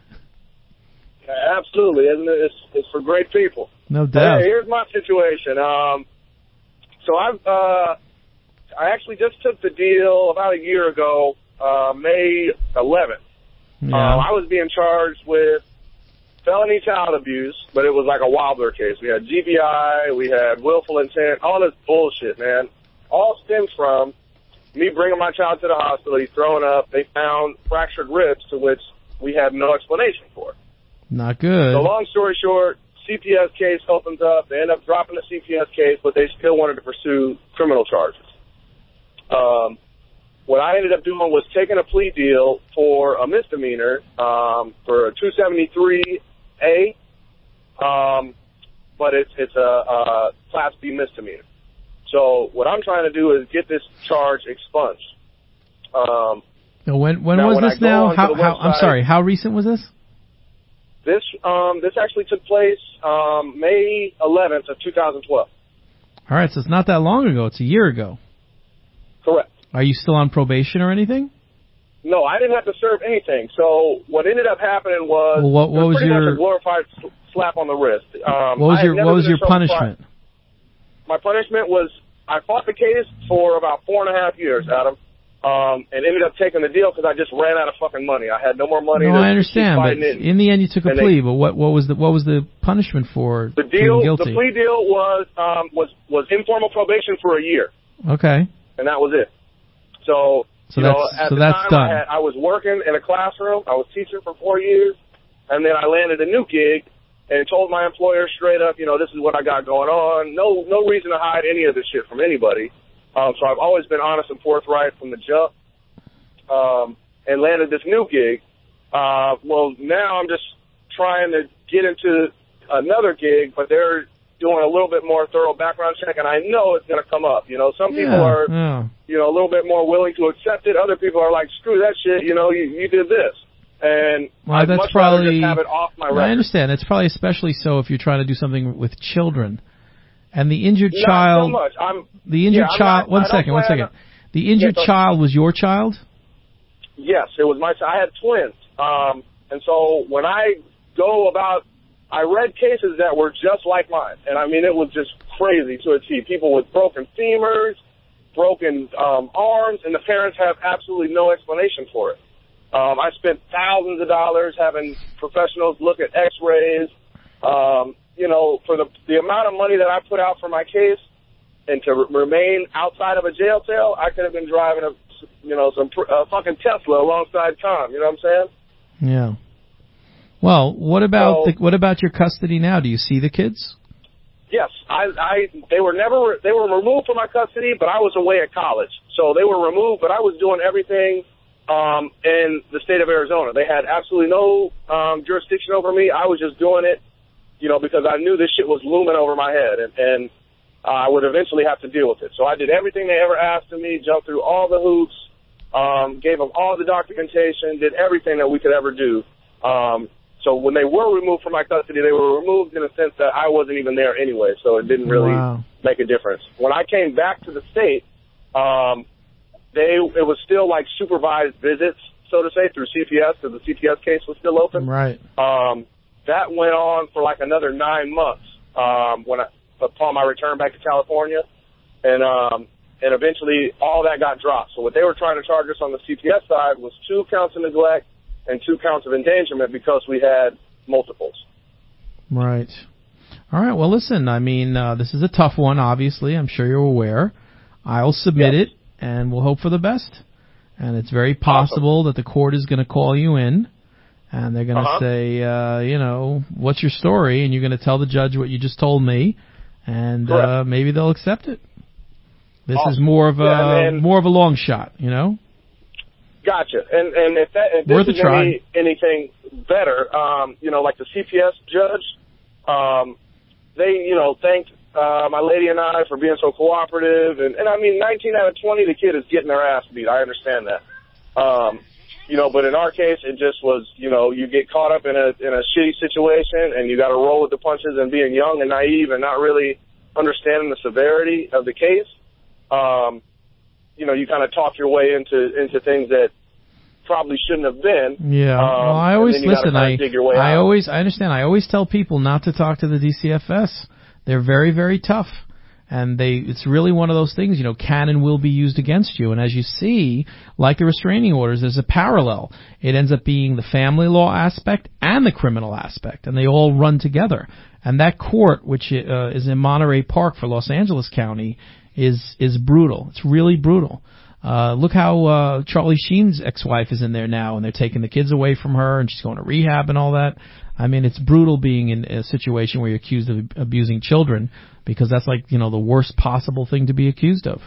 Uh, absolutely, isn't it? It's, it's for great people. No doubt. Hey, here's my situation. Um, so I've, uh, I actually just took the deal about a year ago, uh, May eleventh. Yeah. Uh, I was being charged with felony child abuse, but it was like a wobbler case. We had G B I, we had willful intent, all this bullshit, man. All stems from me bringing my child to the hospital. He's throwing up. They found fractured ribs, to which we had no explanation for. Not good. So long story short, C P S case opens up. They end up dropping the C P S case, but they still wanted to pursue criminal charges. Um, what I ended up doing was taking a plea deal for a misdemeanor um, for a two seventy-three A, um, but it's it's a, a Class B misdemeanor. So what I'm trying to do is get this charge expunged. Um, now when when now was when this I go now? onto How, the how, I'm website- sorry, how recent was this? This um, this actually took place um, May eleventh of two thousand twelve. All right, so it's not that long ago. It's a year ago. Correct. Are you still on probation or anything? No, I didn't have to serve anything. So what ended up happening was, Well, what- what it was was pretty your- much a glorified s- slap on the wrist. Um, What was I had your never What was been your in trouble prior. punishment? My punishment was I fought the case for about four and a half years, Adam, um, and ended up taking the deal because I just ran out of fucking money. I had no more money. No, to I understand, keep but fighting it. in the end, you took a And they- plea. But what what was the what was the punishment for The being deal, guilty? the plea deal was um, was was informal probation for a year, Okay, and that was it. So, So you know, that's- at so the that's time done. I, had, I was working in a classroom. I was teaching for four years, and then I landed a new gig and told my employer straight up, you know, this is what I got going on. No, no reason to hide any of this shit from anybody. Um, so I've always been honest and forthright from the jump, um, and landed this new gig. Uh, well, now I'm just trying to get into another gig, but they're doing a little bit more thorough background check, and I know it's going to come up. You know, some people Yeah, are, yeah. you know, a little bit more willing to accept it. Other people are like, screw that shit. You know, you, you did this. And Well, I'd that's much rather probably. just have it off my record. I understand. It's probably especially so if you're trying to do something with children, and the injured Not child. so much. I'm, The injured yeah, I'm child. not- one I don't second. One plan- second. The injured Yeah, so- child was your child. Yes, it was my. I had twins, um, and so when I go about, I read cases that were just like mine, and I mean it was just crazy to a T. People with broken femurs, broken um, arms, and the parents have absolutely no explanation for it. Um, I spent thousands of dollars having professionals look at X-rays. Um, you know, for the the amount of money that I put out for my case, and to re- remain outside of a jail cell, I could have been driving a, you know, some pr- uh, fucking Tesla alongside Tom. You know what I'm saying? Yeah. Well, what about So- the, what about your custody now? Do you see the kids? Yes, I, I, they were never, they were removed from my custody, but I was away at college. So they were removed, but I was doing everything, um, in the state of Arizona. They had absolutely no, um, jurisdiction over me. I was just doing it, you know, because I knew this shit was looming over my head, and, and uh, I would eventually have to deal with it. So I did everything they ever asked of me, jumped through all the hoops, um, gave them all the documentation, did everything that we could ever do. Um, So when they were removed from my custody, they were removed in a sense that I wasn't even there anyway, so it didn't really Wow. make a difference. When I came back to the state, um, they it was still like supervised visits, so to say, through C P S, because the C P S case was still open. Right. Um, that went on for like another nine months um, when I, upon my return back to California, and um, and eventually all that got dropped. So what they were trying to charge us on the C P S side was two counts of neglect and two counts of endangerment because we had multiples. Right. All right. Well, listen. I mean, uh, this is a tough one. Obviously, I'm sure you're aware. I'll submit Yes. it, and we'll hope for the best. And it's very possible Awesome. that the court is going to call you in, and they're going to Uh-huh. say, uh, you know, what's your story? And you're going to tell the judge what you just told me, and uh, maybe they'll accept it. This Awesome. is more of a Yeah, and- and- more of a long shot, you know. Gotcha. And and if that if Worth this a is try. any, anything better, um, you know, like the C P S judge, um, they you know thanked uh, my lady and I for being so cooperative, and and I mean, nineteen out of twenty, the kid is getting their ass beat. I understand that. Um, you know, but in our case, it just was, you know, you get caught up in a in a shitty situation, and you got to roll with the punches, and being young and naive and not really understanding the severity of the case. Um, you know, you kind of talk your way into into things that probably shouldn't have been. Yeah. Um, well, I and always then you gotta listen. kinda I dig your way I out. always I understand. I always tell people not to talk to the D C F S. They're very very tough, and they it's really one of those things. You know, can and will be used against you. And as you see, like the restraining orders, there's a parallel. It ends up being the family law aspect and the criminal aspect, and they all run together. And that court, which uh, is in Monterey Park for Los Angeles County, is is brutal. It's really brutal. Uh, look how uh, Charlie Sheen's ex-wife is in there now, and they're taking the kids away from her, and she's going to rehab and all that. I mean, it's brutal being in a situation where you're accused of abusing children, because that's like, you know, the worst possible thing to be accused of.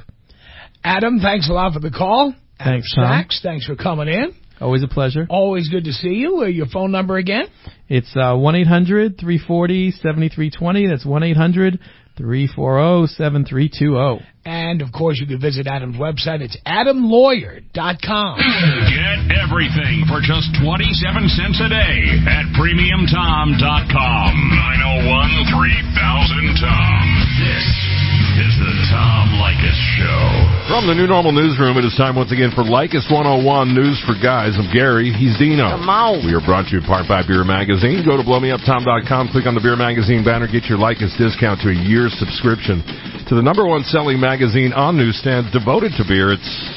Adam, thanks a lot for the call. Adam Thanks, Tom. Sachs, thanks for coming in. Always a pleasure. Always good to see you. Uh, your phone number again? It's uh, one eight hundred three four zero seven three two zero. That's one eight hundred three four zero seven three two zero. And, of course, you can visit Adam's website. It's adam lawyer dot com. Get everything for just twenty-seven cents a day at premium tom dot com. nine oh one three thousand Tom. This is the Tom Leykis Show. From the New Normal Newsroom, it is time once again for Leykis one oh one News for Guys. I'm Gary. He's Dino. Come on. We are brought to you in part by Beer Magazine. Go to blow me up tom dot com, click on the Beer Magazine banner, get your Leykis discount to a year's subscription to the number one selling magazine on newsstands devoted to beer. It's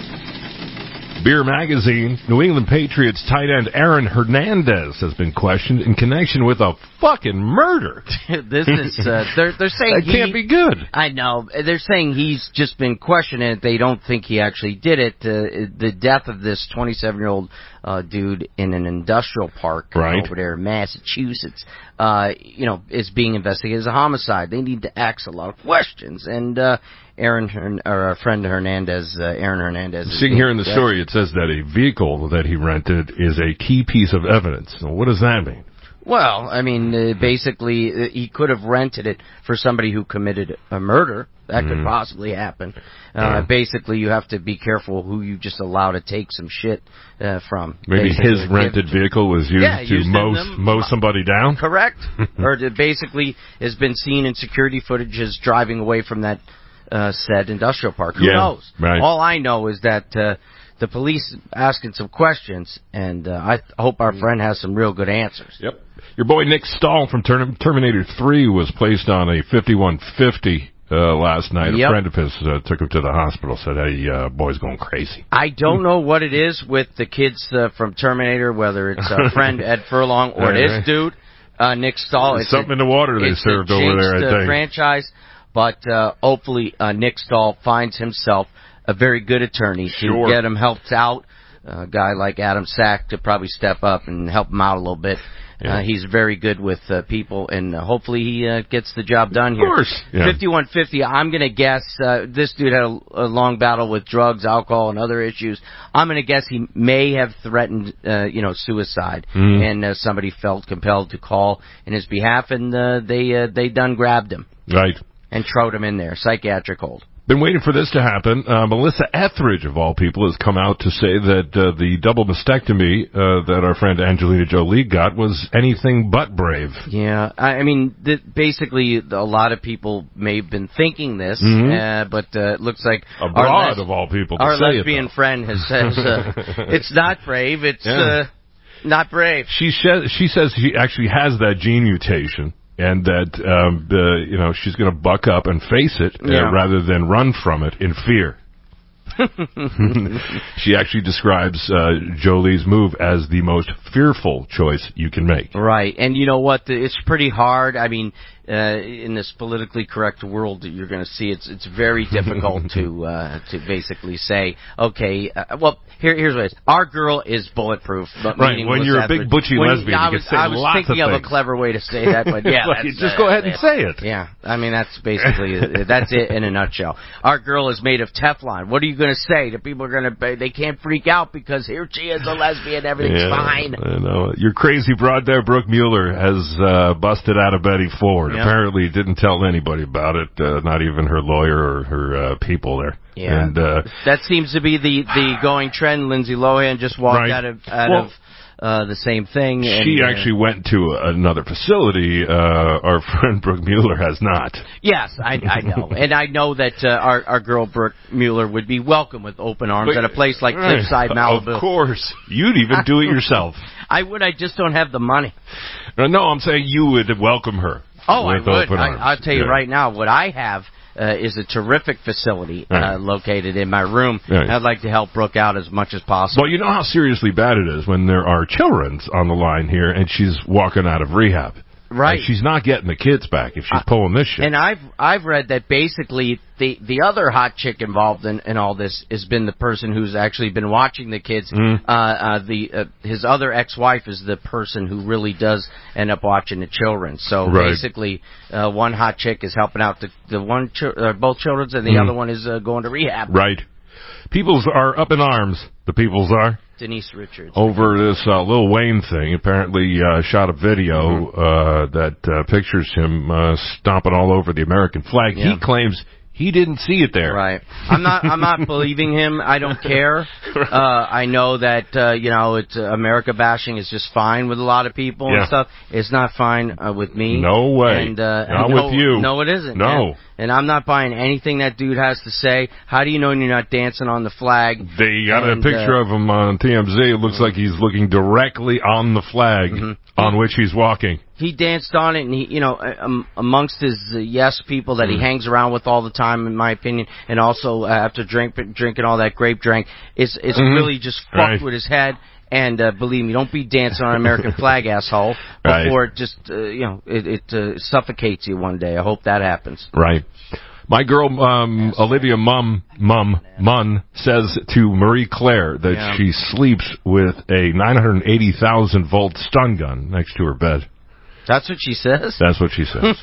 Beer Magazine. New England Patriots tight end Aaron Hernandez has been questioned in connection with a fucking murder. This is, uh, they're, they're saying That he, can't be good. I know. They're saying he's just been questioning it. They don't think he actually did it. Uh, the death of this twenty-seven-year-old uh, dude in an industrial park Right. over there in Massachusetts, uh, you know, is being investigated as a homicide. They need to ask a lot of questions. And, uh, Aaron, Hern- or our friend Hernandez, uh, Aaron Hernandez. is Seeing being here in the investigated. story, it says that a vehicle that he rented is a key piece of evidence. So what does that mean? Well, I mean, uh, basically, uh, he could have rented it for somebody who committed a murder. That could Mhm. possibly happen. Uh, Yeah. Basically, you have to be careful who you just allow to take some shit uh, from. Maybe Basically, his give- rented vehicle was used Yeah, to used in mow, them. mow somebody down? Correct. Or to basically has been seen in security footage as driving away from that uh, said industrial park. Who Yeah, knows? right. All I know is that uh, the police asking some questions, and uh, I hope our friend has some real good answers. Yep. Your boy Nick Stahl from Term- Terminator three was placed on a fifty-one fifty uh, last night. Yep. A friend of his uh, took him to the hospital, said, hey, uh, boy's going crazy. I don't know what it is with the kids uh, from Terminator, whether it's our friend Ed Furlong or Right, this right. dude, uh, Nick Stahl. There's It's something a, in the water they it's served a over there, I jinxed, uh, think. franchise, but uh, hopefully uh, Nick Stahl finds himself a very good attorney to Sure. get him helped out. A guy like Adam Sack to probably step up and help him out a little bit. Yeah. Uh, he's very good with uh, people, and uh, hopefully he uh, gets the job done here. Of course. Yeah. fifty-one fifty, I'm going to guess uh, this dude had a, a long battle with drugs, alcohol, and other issues. I'm going to guess he may have threatened, uh, you know, suicide, Mm. and uh, somebody felt compelled to call in his behalf, and uh, they uh, they done grabbed him Right. and trowed him in there, psychiatric hold. Been waiting for this to happen. Uh, Melissa Etheridge, of all people, has come out to say that uh, the double mastectomy uh, that our friend Angelina Jolie got was anything but brave. Yeah, I, I mean, th- basically, a lot of people may have been thinking this, Mhm. uh, but uh, it looks like Abroad, our, les- of all people, to our say it, lesbian though. friend has says uh, it's not brave. It's Yeah. uh, not brave. She says she says she actually has that gene mutation, and that um, the you know she's going to buck up and face it uh, Yeah. rather than run from it in fear. She actually describes uh, Jolie's move as the most fearful choice you can make. Right, and you know what? The- It's pretty hard. I mean, uh, in this politically correct world that you're going to see, it's it's very difficult to uh, to basically say, okay, uh, well, here here's what it is. Our girl is bulletproof. But right, when you're a big butchy when, lesbian, I you was, can say I was lots thinking of, of things. a clever way to say that, but yeah, like, that's, just uh, go ahead and it. say it. Yeah, I mean, that's basically, that's it in a nutshell. Our girl is made of Teflon. What are you going to say? The people are going to, they can't freak out because here she is, a lesbian, everything's yeah, fine. I know. Your crazy broad there, Brooke Mueller, has uh, busted out of Betty Ford. Yep. Apparently didn't tell anybody about it, uh, not even her lawyer or her uh, people there. Yeah, and, uh, that seems to be the, the going trend. Lindsay Lohan just walked right. out of out well, of uh, the same thing. And, she uh, actually went to another facility. Uh, our friend Brooke Mueller has not. Yes, I, I know, and I know that uh, our our girl Brooke Mueller would be welcome with open arms but, at a place like Cliffside, Malibu. Of course, you'd even do it yourself. I would. I just don't have the money. No, no I'm saying you would welcome her. Oh, I with would. Open arms. I, I'll tell you yeah. right now, what I have uh, is a terrific facility uh, right. located in my room. Right. I'd like to help Brooke out as much as possible. Well, you know how seriously bad it is when there are children on the line here and she's walking out of rehab. Right. Like she's not getting the kids back if she's uh, pulling this shit. And I've I've read that basically the the other hot chick involved in, in all this has been the person who's actually been watching the kids. Mm. Uh, uh, the uh, his other ex-wife is the person who really does end up watching the children. So right. basically, uh, one hot chick is helping out the the one ch- uh, both children, and the mm. other one is uh, going to rehab. Right. Peoples are up in arms. The Peoples are. Denise Richards. Over this uh, Lil Wayne thing, apparently uh, shot a video mm-hmm. uh, that uh, pictures him uh, stomping all over the American flag. Yeah. He claims he didn't see it there. Right. I'm not. I'm not believing him. I don't care. Uh, I know that uh, you know it's uh, America bashing is just fine with a lot of people yeah. and stuff. It's not fine uh, with me. No way. And, uh, not no, with you. No, it isn't. No. Man. And I'm not buying anything that dude has to say. How do you know you're not dancing on the flag? They got and, a picture uh, of him on T M Z. It looks mm-hmm. like he's looking directly on the flag mm-hmm. on which he's walking. He danced on it, and he, you know, um, amongst his uh, yes people that mm. he hangs around with all the time, in my opinion, and also uh, after drink, drinking all that grape drink, it's it's mm-hmm. really just fucked right. with his head. And uh, believe me, don't be dancing on an American flag, asshole, before right. it just, uh, you know, it, it uh, suffocates you one day. I hope that happens. Right. My girl, um, Olivia Mum, Mum, Munn says to Marie Claire that yeah. she sleeps with a nine hundred eighty thousand volt stun gun next to her bed. That's what she says? That's what she says.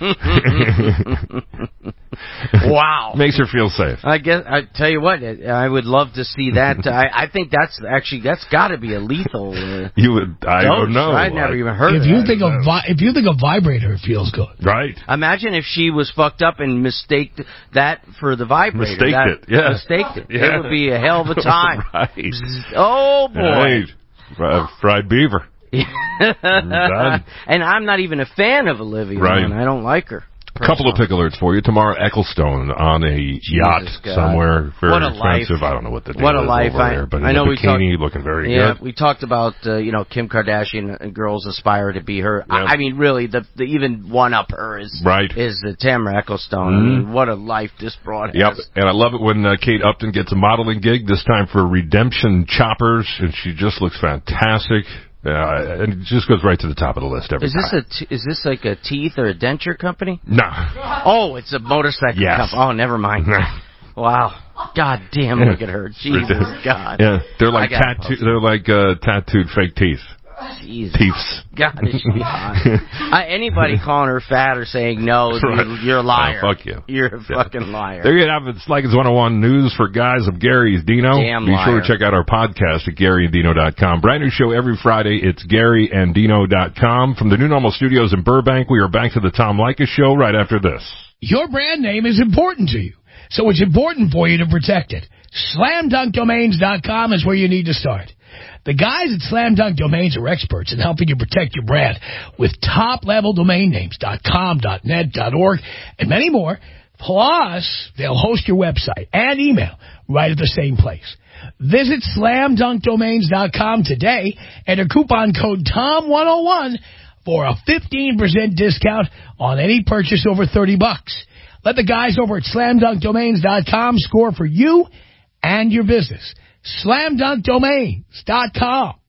Wow. Makes her feel safe. I guess, I tell you what, I would love to see that. I, I think that's actually, that's gotta be a lethal, uh, You would, I dose. don't know. I've never I, even heard if of you that. think a vi- If you think a vibrator feels good. Right. Imagine if she was fucked up and mistaked that for the vibrator. Mistaked that, it, yeah. Mistaked it. Yeah. It would be a hell of a time. Right. Oh, boy. Right. Fr- fried beaver. And I'm not even a fan of Olivia. Right. Man. I don't like her. A couple of pick alerts for you. Tomorrow, Ecclestone on a Jesus yacht God. somewhere. Very what a expensive. Life. I don't know what the deal what a is life. over I, there, but I in know the we bikini, talk, looking very yeah, good. we talked about, uh, you know, Kim Kardashian and girls aspire to be her. Yeah. I, I mean, really, the, the even one up her is right. is the Tamara Ecclestone. Mm-hmm. I mean, what a life this broad has. Yep, and I love it when uh, Kate Upton gets a modeling gig, this time for Redemption Choppers, and she just looks fantastic. Uh, and it just goes right to the top of the list every is this time. a t- is this like a teeth or a denture company? No. Oh, it's a motorcycle yes. company. Oh, never mind. Wow. God damn, look at her. Jesus God. Yeah, they're like tattoo. They're like uh, tattooed fake teeth. Jesus. Teeths. God, is she hot. uh, anybody calling her fat or saying no, right. you're, you're a liar. Oh, fuck you. You're a yeah. fucking liar. There you have it. It's like it's one oh one News for Guys of Gary's Dino. Damn Be liar. sure to check out our podcast at Gary and Dino dot com. Brand new show every Friday. It's Gary and Dino dot com. From the New Normal Studios in Burbank, we are back to the Tom Leykis Show right after this. Your brand name is important to you, so it's important for you to protect it. Slam Dunk Domains dot com is where you need to start. The guys at Slam Dunk Domains are experts in helping you protect your brand with top-level domain names .com, .net, .org, and many more. Plus, they'll host your website and email right at the same place. Visit Slam Dunk Domains dot com today and enter coupon code Tom one oh one for a fifteen percent discount on any purchase over thirty bucks. Let the guys over at Slam Dunk Domains dot com score for you and your business. Slam Dunk Domains dot com.